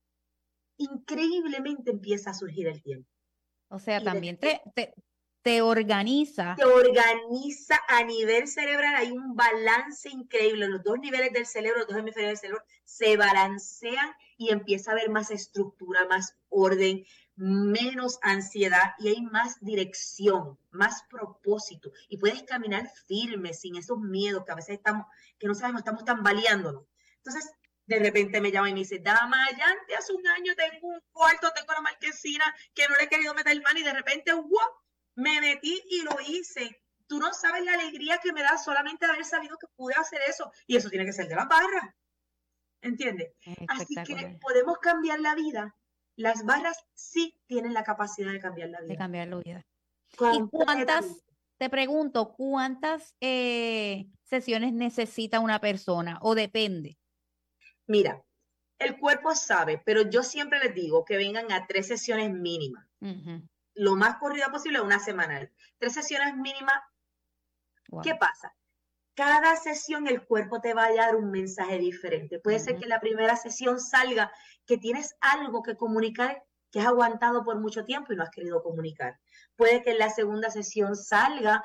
Increíblemente empieza a surgir el tiempo. O sea, y también te, te, te organiza. Te organiza a nivel cerebral, hay un balance increíble, los dos niveles del cerebro, los dos hemisferios del cerebro, se balancean y empieza a haber más estructura, más orden, menos ansiedad y hay más dirección, más propósito y puedes caminar firme sin esos miedos que a veces estamos, que no sabemos, estamos tambaleándonos. Entonces, de repente me llama y me dice, Damayanti, hace un año tengo un cuarto, tengo la marquesina que no le he querido meter mano y de repente, wow, me metí y lo hice. Tú no sabes la alegría que me da solamente haber sabido que pude hacer eso y eso tiene que ser de la barra. ¿Entiendes? Así que podemos cambiar la vida. Las barras sí tienen la capacidad de cambiar la vida. De cambiar la vida. ¿Y cuántas, te pregunto, cuántas eh, sesiones necesita una persona o depende? Mira, el cuerpo sabe, pero yo siempre les digo que vengan a tres sesiones mínimas. Uh-huh. Lo más corrida posible, una semanal. Tres sesiones mínimas. Wow. ¿Qué pasa? Cada sesión el cuerpo te va a dar un mensaje diferente. Puede uh-huh. ser que en la primera sesión salga que tienes algo que comunicar que has aguantado por mucho tiempo y no has querido comunicar. Puede que en la segunda sesión salga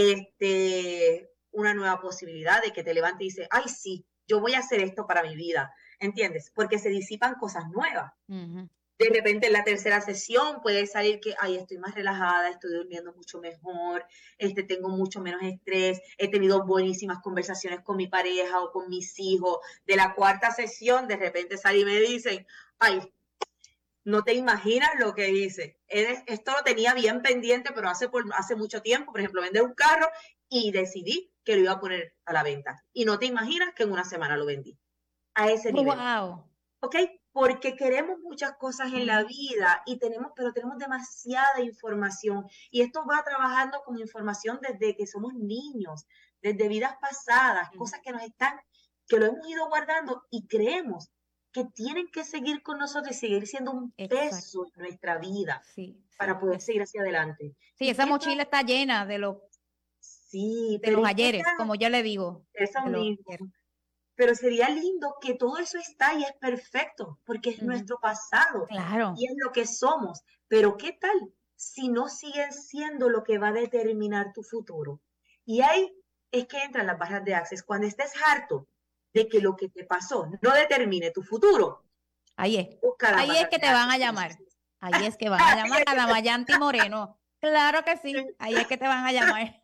este, una nueva posibilidad de que te levantes y dices, ay, sí, yo voy a hacer esto para mi vida. ¿Entiendes? Porque se disipan cosas nuevas. Uh-huh. De repente en la tercera sesión puede salir que, ay, estoy más relajada, estoy durmiendo mucho mejor, este, tengo mucho menos estrés, he tenido buenísimas conversaciones con mi pareja o con mis hijos. De la cuarta sesión, de repente sale y me dicen, ay, no te imaginas lo que hice. Esto lo tenía bien pendiente, pero hace, por, hace mucho tiempo, por ejemplo, vender un carro y decidí que lo iba a poner a la venta. Y no te imaginas que en una semana lo vendí. A ese nivel. Wow. ¿Ok? Porque queremos muchas cosas en la vida y tenemos, pero tenemos demasiada información y esto va trabajando con información desde que somos niños, desde vidas pasadas, cosas que nos están que lo hemos ido guardando y creemos que tienen que seguir con nosotros y seguir siendo un Exacto. peso en nuestra vida Sí, para sí, poder es- seguir hacia adelante. sí, ¿Y esa qué mochila tal? está llena de, los Sí, de pero los ¿y qué ayeres, tal? como yo le digo. Eso de los mismo. ayeres. Pero sería lindo que todo eso está y es perfecto, porque es Ujú. nuestro pasado Claro. y es lo que somos. Pero ¿qué tal si no siguen siendo lo que va a determinar tu futuro? Y ahí es que entran las barras de Access. Cuando estés harto de que lo que te pasó no determine tu futuro, Ahí es. busca las Ahí es barras que de te van a Access llamar. Consciousness. Ahí es que van a Ahí llamar es a que te- Damayanti Moreno. Claro que sí. Ahí es que te van a llamar.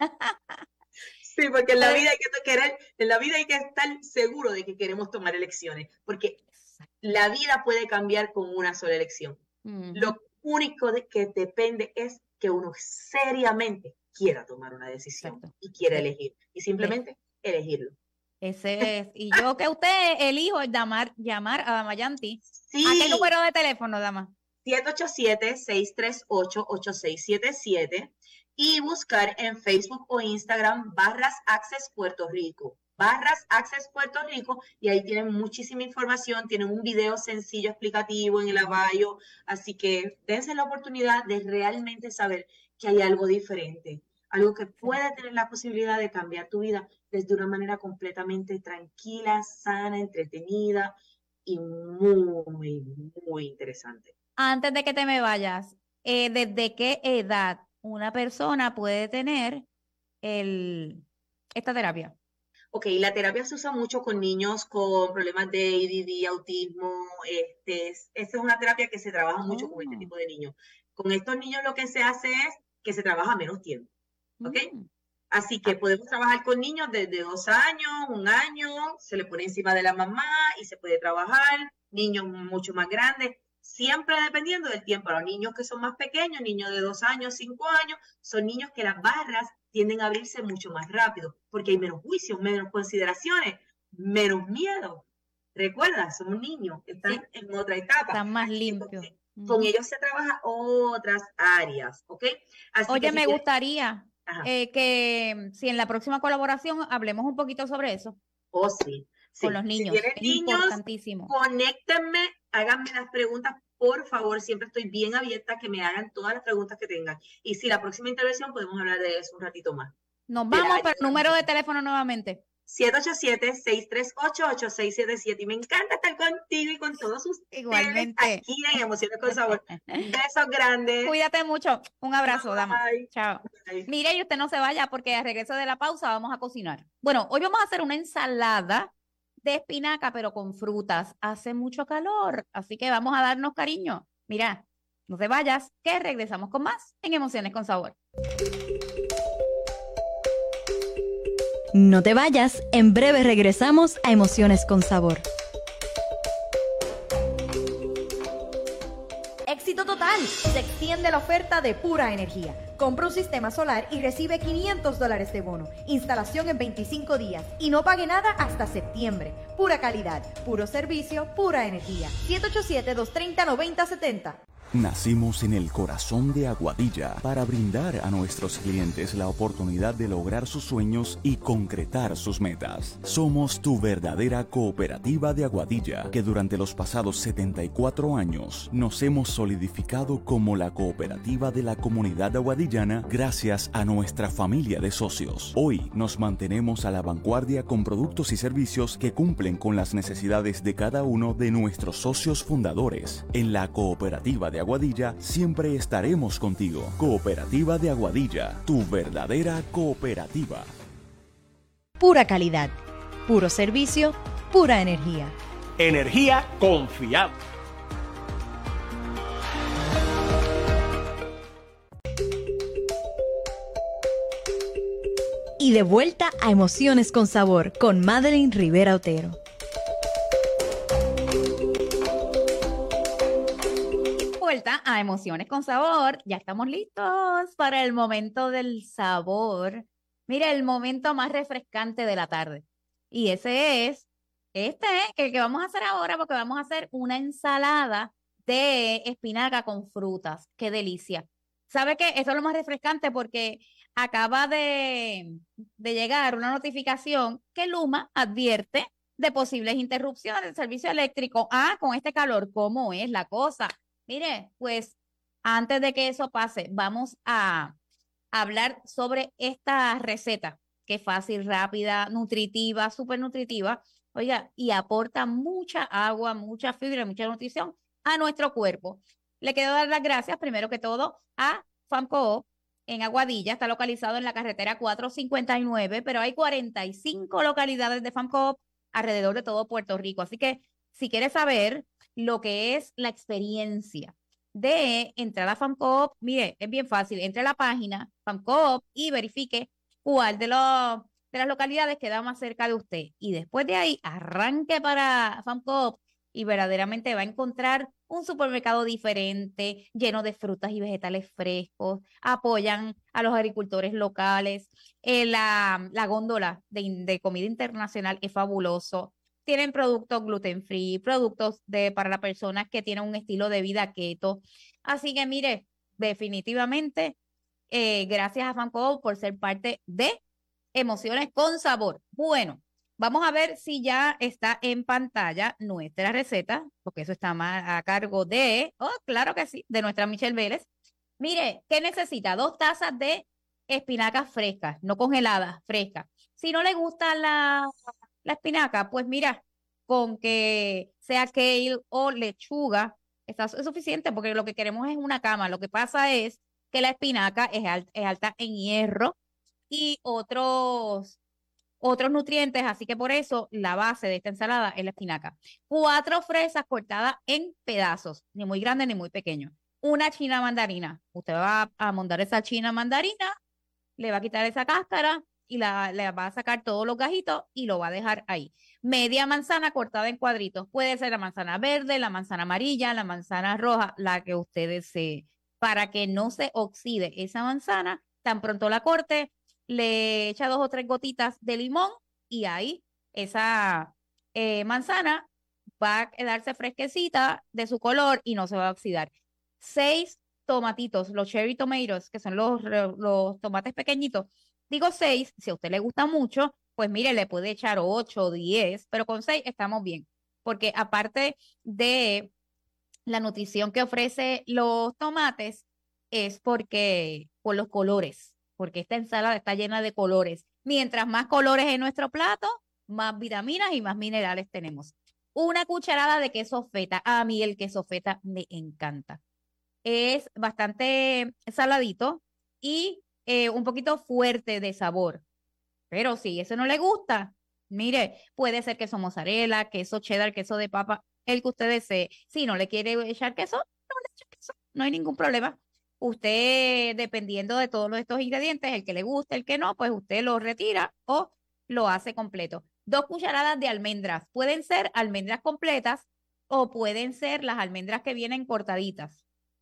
Sí, porque en la Pero- vida hay que querer, en la vida hay que estar seguro de que queremos tomar elecciones, porque la vida puede cambiar con una sola elección. Ujú. Lo único de que depende es que uno seriamente quiera tomar una decisión Exacto. y quiera Sí. elegir, y simplemente elegirlo. Ese es. Y yo que usted elijo es llamar, llamar a Damayanti. Sí, ¿A qué número de teléfono, dama? siete ocho siete, seis tres ocho, ocho seis siete siete y buscar en Facebook o Instagram Barras Access Puerto Rico. Barras Access Puerto Rico, y ahí tienen muchísima información, tienen un video sencillo explicativo en el bio, así que dense la oportunidad de realmente saber que hay algo diferente, algo que puede tener la posibilidad de cambiar tu vida desde una manera completamente tranquila, sana, entretenida y muy, muy interesante. Antes de que te me vayas, eh, ¿desde qué edad una persona puede tener el, esta terapia? Ok, la terapia se usa mucho con niños con problemas de A D D, autismo. Este, es- esta es una terapia que se trabaja mucho con este Oh. tipo de niños. Con estos niños lo que se hace es que se trabaja menos tiempo. ¿Ok? Mm. Así que podemos trabajar con niños desde dos años, un año, se le pone encima de la mamá y se puede trabajar, niños mucho más grandes, siempre dependiendo del tiempo. Los niños que son más pequeños, niños de dos años, cinco años, son niños que las barras tienden a abrirse mucho más rápido, porque hay menos juicios, menos consideraciones, menos miedo. Recuerda, son niños, están Sí. en otra etapa. Están más Así que limpios. Con, con Ujú. ellos se trabaja otras áreas, ¿ok? Así Oye, que si me quieres- gustaría Ajá. eh, que mm, si en la próxima colaboración hablemos un poquito sobre eso Oh, sí, sí. con los niños. Si tienen Es niños, importantísimo. conéctenme, háganme las preguntas, por favor. Siempre estoy bien abierta a que me hagan todas las preguntas que tengan. Y si la próxima intervención podemos hablar de eso un ratito más. Nos de la vamos, pero ayuda. número de teléfono nuevamente. siete ocho siete, seis tres ocho, ocho seis siete siete. Y me encanta estar contigo y con todos ustedes Igualmente. aquí en Emociones con Sabor. Besos grandes. Cuídate mucho. Un abrazo, dama. Bye. Chao. Bye. Mire, y usted no se vaya porque al regreso de la pausa vamos a cocinar. Bueno, hoy vamos a hacer una ensalada de espinaca, pero con frutas. Hace mucho calor, así que vamos a darnos cariño. Mira, no te vayas, que regresamos con más en Emociones con Sabor. No te vayas, en breve regresamos a Emociones con Sabor. Éxito total. Se extiende la oferta de Pura Energía. Compra un sistema solar y recibe quinientos dólares de bono. Instalación en veinticinco días y no pague nada hasta septiembre. Pura calidad, puro servicio, pura energía. siete ocho siete, dos tres cero, nueve cero siete cero. Nacimos en el corazón de Aguadilla para brindar a nuestros clientes la oportunidad de lograr sus sueños y concretar sus metas. Somos tu verdadera cooperativa de Aguadilla, que durante los pasados setenta y cuatro años nos hemos solidificado como la cooperativa de la comunidad aguadillana gracias a nuestra familia de socios. Hoy nos mantenemos a la vanguardia con productos y servicios que cumplen con las necesidades de cada uno de nuestros socios fundadores. En la cooperativa de Aguadilla siempre estaremos contigo. Cooperativa de Aguadilla, tu verdadera cooperativa. Pura calidad, puro servicio, pura energía. Energía confiable. Y de vuelta a Emociones con Sabor con Madeline Rivera Otero. Vuelta a Emociones con Sabor. Ya estamos listos para el momento del sabor. Mira, el momento más refrescante de la tarde. Y ese es este, el que vamos a hacer ahora, porque vamos a hacer una ensalada de espinaca con frutas. ¡Qué delicia! ¿Sabe qué? Eso es lo más refrescante porque acaba de, de llegar una notificación que Luma advierte de posibles interrupciones del servicio eléctrico. Ah, con este calor, ¿cómo es la cosa? Mire, pues antes de que eso pase, vamos a hablar sobre esta receta, que es fácil, rápida, nutritiva, súper nutritiva, oiga, y aporta mucha agua, mucha fibra, mucha nutrición a nuestro cuerpo. Le quiero dar las gracias, primero que todo, a FAMCOOP en Aguadilla. Está localizado en la carretera cuatrocientos cincuenta y nueve, pero hay cuarenta y cinco localidades de FAMCOOP alrededor de todo Puerto Rico. Así que si quieres saber lo que es la experiencia de entrar a FAMCOOP, mire, es bien fácil. Entre a la página FAMCOOP y verifique cuál de, los, de las localidades queda más cerca de usted. Y después de ahí, arranque para FAMCOOP y verdaderamente va a encontrar un supermercado diferente, lleno de frutas y vegetales frescos. Apoyan a los agricultores locales. Eh, la, la góndola de, de comida internacional es fabuloso. Tienen productos gluten free, productos de, para las personas que tienen un estilo de vida keto. Así que mire, definitivamente, eh, gracias a FAMCOOP por ser parte de Emociones con Sabor. Bueno, vamos a ver si ya está en pantalla nuestra receta, porque eso está más a cargo de, oh, claro que sí, de nuestra Michelle Vélez. Mire, ¿qué necesita? Dos tazas de espinacas frescas, no congeladas, frescas. Si no le gusta la... La espinaca, pues mira, con que sea kale o lechuga, está, es suficiente porque lo que queremos es una cama. Lo que pasa es que la espinaca es, alt, es alta en hierro y otros, otros nutrientes, así que por eso la base de esta ensalada es la espinaca. Cuatro fresas cortadas en pedazos, ni muy grandes ni muy pequeños. Una china mandarina. Usted va a montar esa china mandarina, le va a quitar esa cáscara y la, le va a sacar todos los gajitos y lo va a dejar ahí. Media manzana cortada en cuadritos. Puede ser la manzana verde, la manzana amarilla, la manzana roja, la que usted desee. Para que no se oxide esa manzana, tan pronto la corte, le echa dos o tres gotitas de limón y ahí esa eh, manzana va a quedarse fresquecita de su color y no se va a oxidar. Seis tomatitos, los cherry tomatoes, que son los, los tomates pequeñitos. Digo seis, si a usted le gusta mucho, pues mire, le puede echar ocho o diez, pero con seis estamos bien, porque aparte de la nutrición que ofrece los tomates, es porque, por los colores, porque esta ensalada está llena de colores. Mientras más colores en nuestro plato, más vitaminas y más minerales tenemos. Una cucharada de queso feta. A mí el queso feta me encanta. Es bastante saladito y Eh, un poquito fuerte de sabor, pero si eso no le gusta, mire, puede ser queso mozzarella, queso cheddar, queso de papa, el que usted desee. Si no le quiere echar queso, no le eche queso, no hay ningún problema. Usted, dependiendo de todos estos ingredientes, el que le guste, el que no, pues usted lo retira o lo hace completo. Dos cucharadas de almendras, pueden ser almendras completas o pueden ser las almendras que vienen cortaditas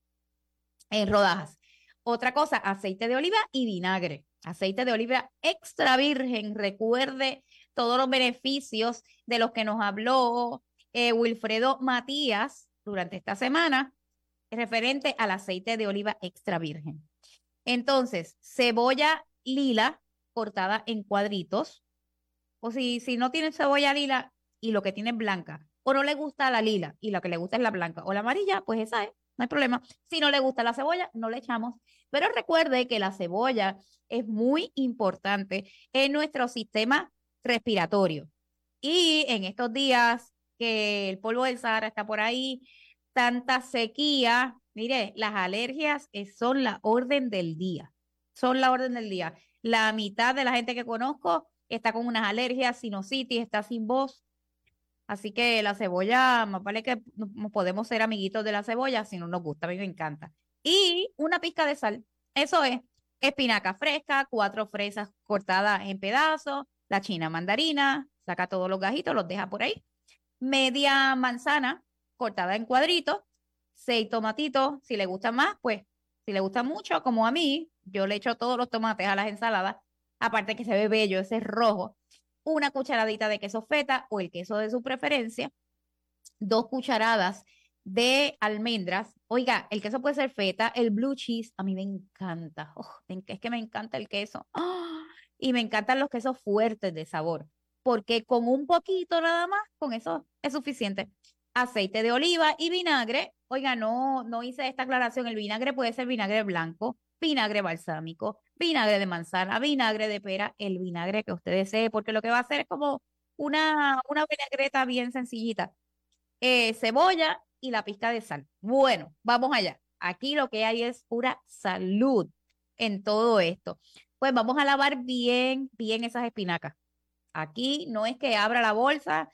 en rodajas. Otra cosa, aceite de oliva y vinagre. Aceite de oliva extra virgen. Recuerde todos los beneficios de los que nos habló eh, Wilfredo Matías durante esta semana, referente al aceite de oliva extra virgen. Entonces, cebolla lila cortada en cuadritos. O si, si no tiene cebolla lila y lo que tiene es blanca, o no le gusta la lila y lo que le gusta es la blanca o la amarilla, pues esa es. No hay problema. Si no le gusta la cebolla, no le echamos. Pero recuerde que la cebolla es muy importante en nuestro sistema respiratorio. Y en estos días que el polvo del Sahara está por ahí, tanta sequía, mire, las alergias son la orden del día. Son la orden del día. La mitad de la gente que conozco está con unas alergias, sinusitis, está sin voz. Así que la cebolla, más vale que no podemos ser amiguitos de la cebolla si no nos gusta, a mí me encanta. Y una pizca de sal, eso es, espinaca fresca, cuatro fresas cortadas en pedazos, la china mandarina, saca todos los gajitos, los deja por ahí, media manzana cortada en cuadritos, seis tomatitos, si le gusta más, pues, si le gusta mucho, como a mí, yo le echo todos los tomates a las ensaladas, aparte que se ve bello, ese es rojo. Una cucharadita de queso feta o el queso de su preferencia, dos cucharadas de almendras. Oiga, el queso puede ser feta, el blue cheese, a mí me encanta. Oh, es que me encanta el queso. Oh, y me encantan los quesos fuertes de sabor. porque con un poquito nada más, con eso es suficiente. Aceite de oliva y vinagre. Oiga, no, no hice esta aclaración. El vinagre puede ser vinagre blanco, vinagre balsámico, vinagre de manzana, vinagre de pera, el vinagre que usted desee, porque lo que va a hacer es como una, una vinagreta bien sencillita. Eh, cebolla y la pizca de sal. Bueno, vamos allá. Aquí lo que hay es pura salud en todo esto. Pues vamos a lavar bien, bien esas espinacas. Aquí no es que abra la bolsa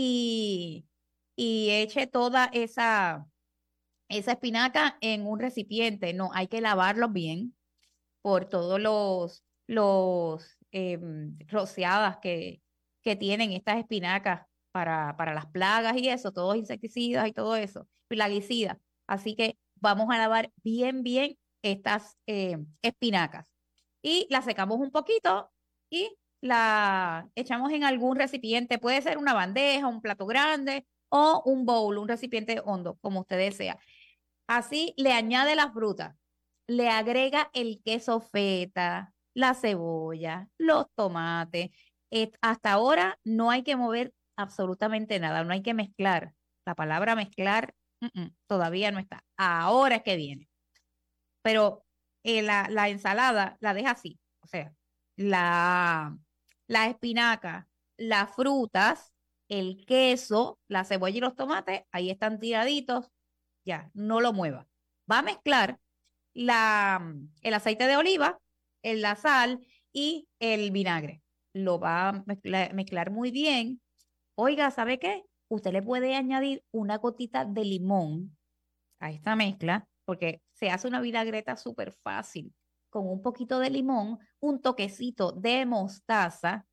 y, y eche toda esa, esa espinaca en un recipiente. No, hay que lavarlos bien por todos los, los eh, rociadas que, que tienen estas espinacas para, para las plagas y eso, todos insecticidas y todo eso, plaguicidas. Así que vamos a lavar bien, bien estas eh, espinacas. Y las secamos un poquito y la echamos en algún recipiente. Puede ser una bandeja, un plato grande o un bowl, un recipiente hondo, como usted desea. Así le añade las frutas, le agrega el queso feta, la cebolla, los tomates. Eh, hasta ahora no hay que mover absolutamente nada, no hay que mezclar. La palabra mezclar uh -uh, todavía no está. Ahora es que viene. Pero eh, la, la ensalada la deja así. O sea, la, la espinaca, las frutas, el queso, la cebolla y los tomates, ahí están tiraditos. Ya, no lo mueva. Va a mezclar la, el aceite de oliva, el, la sal y el vinagre. Lo va a mezclar, mezclar muy bien. Oiga, ¿sabe qué? Usted le puede añadir una gotita de limón a esta mezcla, porque se hace una vinagreta súper fácil. Con un poquito de limón, un toquecito de mostaza,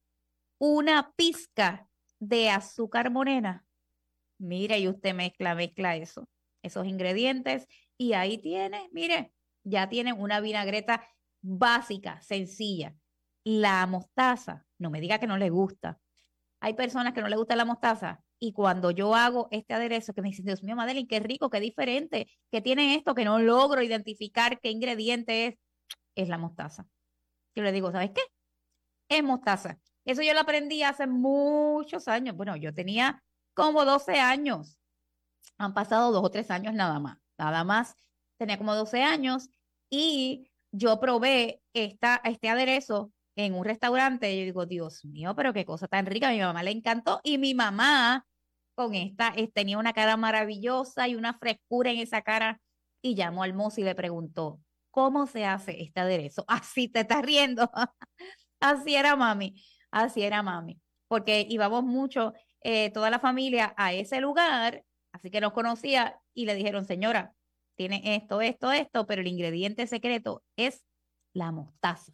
una pizca de azúcar morena. Mire, y usted mezcla, mezcla eso, esos ingredientes, y ahí tiene, mire, ya tiene una vinagreta básica, sencilla. La mostaza, no me diga que no le gusta. Hay personas que no les gusta la mostaza y cuando yo hago este aderezo que me dicen, Dios mío, Madeline, qué rico, qué diferente, que tiene esto que no logro identificar qué ingrediente es, es la mostaza. Yo le digo, ¿sabes qué? Es mostaza. Eso yo lo aprendí hace muchos años. Bueno, yo tenía como doce años. Han pasado dos o tres años nada más. Nada más. Tenía como doce años y yo probé esta, este aderezo en un restaurante. Y yo digo, Dios mío, pero qué cosa tan rica. A mi mamá le encantó. Y mi mamá con esta eh, tenía una cara maravillosa y una frescura en esa cara. Y llamó al mozo y le preguntó, ¿cómo se hace este aderezo? Así te estás riendo. Así era mami. Así era mami. Porque íbamos mucho, eh, toda la familia a ese lugar. Así que nos conocía y le dijeron, señora, tiene esto, esto, esto, pero el ingrediente secreto es la mostaza.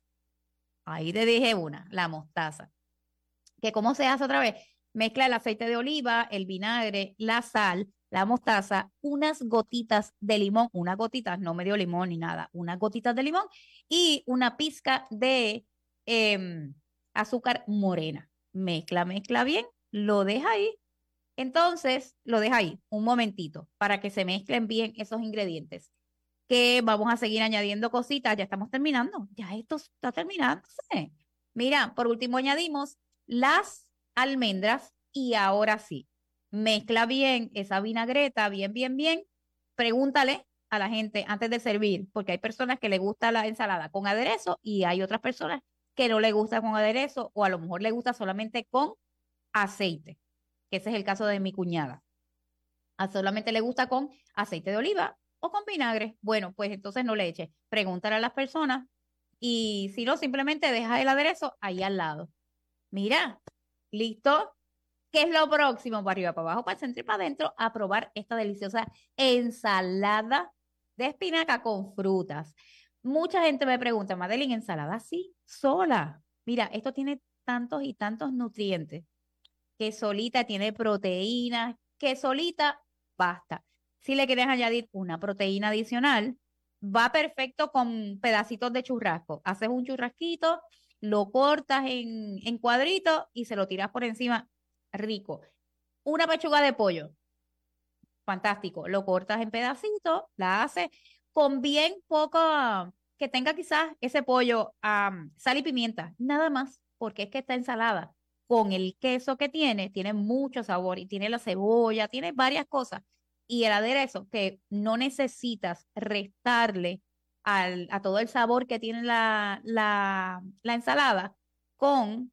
Ahí te dije una, la mostaza. ¿Que cómo se hace otra vez? Mezcla el aceite de oliva, el vinagre, la sal, la mostaza, unas gotitas de limón, unas gotitas, no medio limón ni nada, unas gotitas de limón y una pizca de eh, azúcar morena. Mezcla, mezcla bien, lo deja ahí. Entonces, lo deja ahí un momentito para que se mezclen bien esos ingredientes. Que vamos a seguir añadiendo cositas. Ya estamos terminando. Ya esto está terminándose. Mira, por último añadimos las almendras y ahora sí, mezcla bien esa vinagreta, bien, bien, bien. Pregúntale a la gente antes de servir, porque hay personas que le gusta la ensalada con aderezo y hay otras personas que no le gusta con aderezo o a lo mejor le gusta solamente con aceite, que ese es el caso de mi cuñada. A solamente le gusta con aceite de oliva o con vinagre. Bueno, pues entonces no le eche. Pregúntale a las personas y si no, simplemente deja el aderezo ahí al lado. Mira, ¿listo? ¿Qué es lo próximo? Para arriba, para abajo, para el centro y para adentro, a probar esta deliciosa ensalada de espinaca con frutas. Mucha gente me pregunta, Madeline, ¿ensalada sí? Sola. Mira, esto tiene tantos y tantos nutrientes que solita tiene proteínas, que solita basta. Si le quieres añadir una proteína adicional, va perfecto con pedacitos de churrasco. Haces un churrasquito, lo cortas en, en cuadritos y se lo tiras por encima, rico. Una pechuga de pollo, fantástico. Lo cortas en pedacitos, la haces con bien poco, que tenga quizás ese pollo, um, sal y pimienta, nada más, porque es que está ensalada. con el queso que tiene, tiene mucho sabor y tiene la cebolla, tiene varias cosas. Y el aderezo que no necesitas restarle al, a todo el sabor que tiene la, la, la ensalada con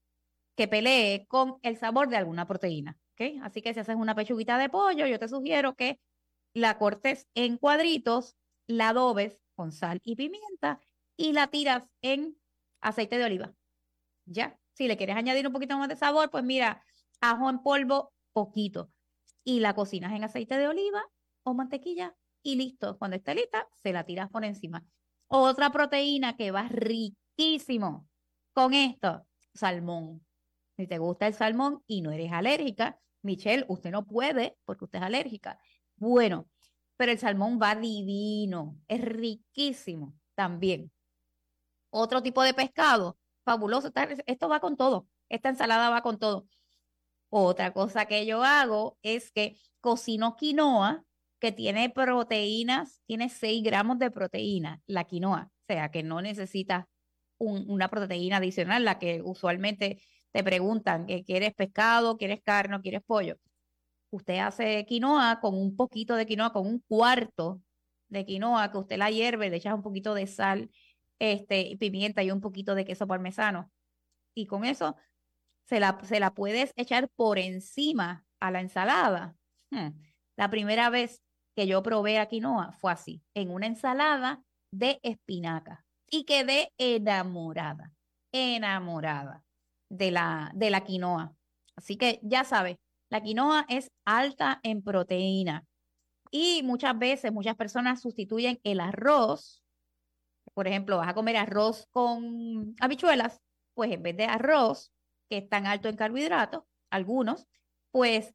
que pelee con el sabor de alguna proteína, ¿ok? Así que si haces una pechuguita de pollo, yo te sugiero que la cortes en cuadritos, la adobes con sal y pimienta y la tiras en aceite de oliva. Ya, si le quieres añadir un poquito más de sabor, pues mira, ajo en polvo, poquito. Y la cocinas en aceite de oliva o mantequilla y listo. Cuando esté lista, se la tiras por encima. Otra proteína que va riquísimo con esto, salmón. Si te gusta el salmón y no eres alérgica, Michelle, usted no puede porque usted es alérgica. Bueno, pero el salmón va divino, es riquísimo también. Otro tipo de pescado, fabuloso. Esto va con todo. Esta ensalada va con todo. Otra cosa que yo hago es que cocino quinoa, que tiene proteínas, tiene seis gramos de proteína, la quinoa. O sea, que no necesitas un, una proteína adicional, la que usualmente te preguntan que quieres pescado, quieres carne, quieres pollo. Usted hace quinoa con un poquito de quinoa, con un cuarto de quinoa, que usted la hierve, le echas un poquito de sal, este, pimienta y un poquito de queso parmesano. Y con eso se la, se la puedes echar por encima a la ensalada. Hmm. La primera vez que yo probé a quinoa fue así, en una ensalada de espinaca. Y quedé enamorada, enamorada de la, de la quinoa. Así que ya sabes, la quinoa es alta en proteína. Y muchas veces, muchas personas sustituyen el arroz. Por ejemplo, vas a comer arroz con habichuelas, pues en vez de arroz, que es tan alto en carbohidratos, algunos, pues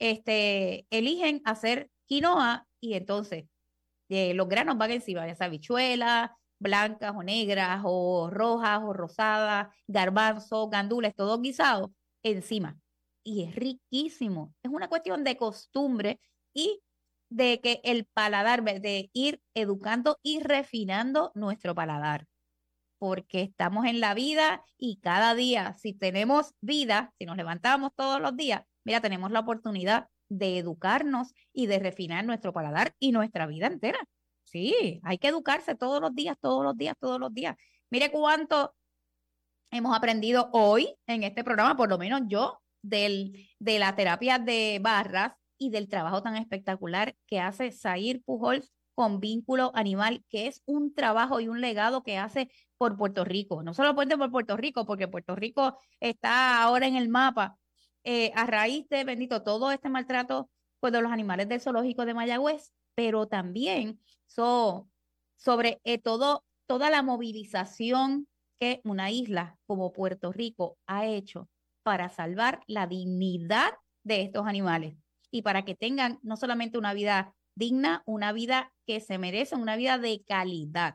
este, eligen hacer quinoa y entonces eh, los granos van encima, ya sea habichuelas, blancas o negras, o rojas o rosadas, garbanzos, gandules, todo guisado encima. Y es riquísimo. Es una cuestión de costumbre y de que el paladar, de ir educando y refinando nuestro paladar. Porque estamos en la vida y cada día, si tenemos vida, si nos levantamos todos los días, mira, tenemos la oportunidad de educarnos y de refinar nuestro paladar y nuestra vida entera. Sí, hay que educarse todos los días, todos los días, todos los días. Mire cuánto hemos aprendido hoy en este programa, por lo menos yo, del, de la terapia de barras y del trabajo tan espectacular que hace Zair Pujols con Vínculo Animal, que es un trabajo y un legado que hace por Puerto Rico. No solo por Puerto Rico, porque Puerto Rico está ahora en el mapa eh, a raíz de, bendito, todo este maltrato pues, de los animales del zoológico de Mayagüez, pero también so, sobre eh, todo, toda la movilización que una isla como Puerto Rico ha hecho para salvar la dignidad de estos animales y para que tengan no solamente una vida digna, una vida que se merece, una vida de calidad.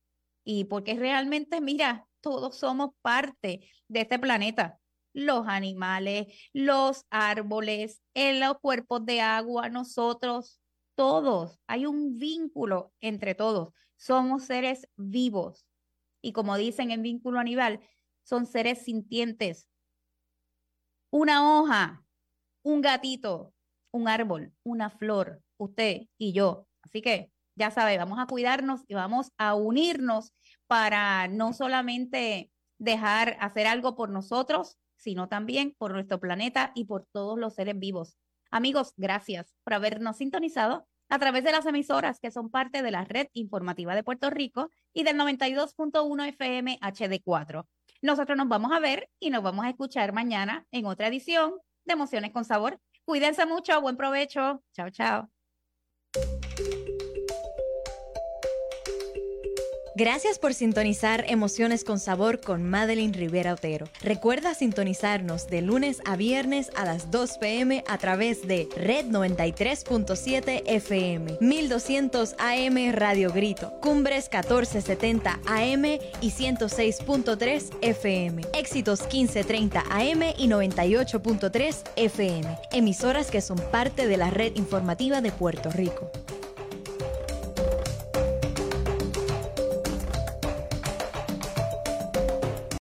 Y porque realmente, mira, todos somos parte de este planeta. Los animales, los árboles, en los cuerpos de agua, nosotros, todos. Hay un vínculo entre todos. Somos seres vivos. Y como dicen en Vínculo Animal, son seres sintientes. Una hoja, un gatito, un árbol, una flor, usted y yo. Así que ya sabe, vamos a cuidarnos y vamos a unirnos para no solamente dejar hacer algo por nosotros, sino también por nuestro planeta y por todos los seres vivos. Amigos, gracias por habernos sintonizado a través de las emisoras que son parte de la Red Informativa de Puerto Rico y del noventa y dos punto uno F M H D cuatro. Nosotros nos vamos a ver y nos vamos a escuchar mañana en otra edición de Emociones con Sabor. Cuídense mucho, buen provecho. Chao, chao. Gracias por sintonizar Emociones con Sabor con Madeline Rivera Otero. Recuerda sintonizarnos de lunes a viernes a las dos p m a través de Red noventa y tres punto siete F M, mil doscientos A M Radio Grito, Cumbres catorce setenta A M y ciento seis punto tres F M, Éxitos quince treinta A M y noventa y ocho punto tres F M, emisoras que son parte de la Red Informativa de Puerto Rico.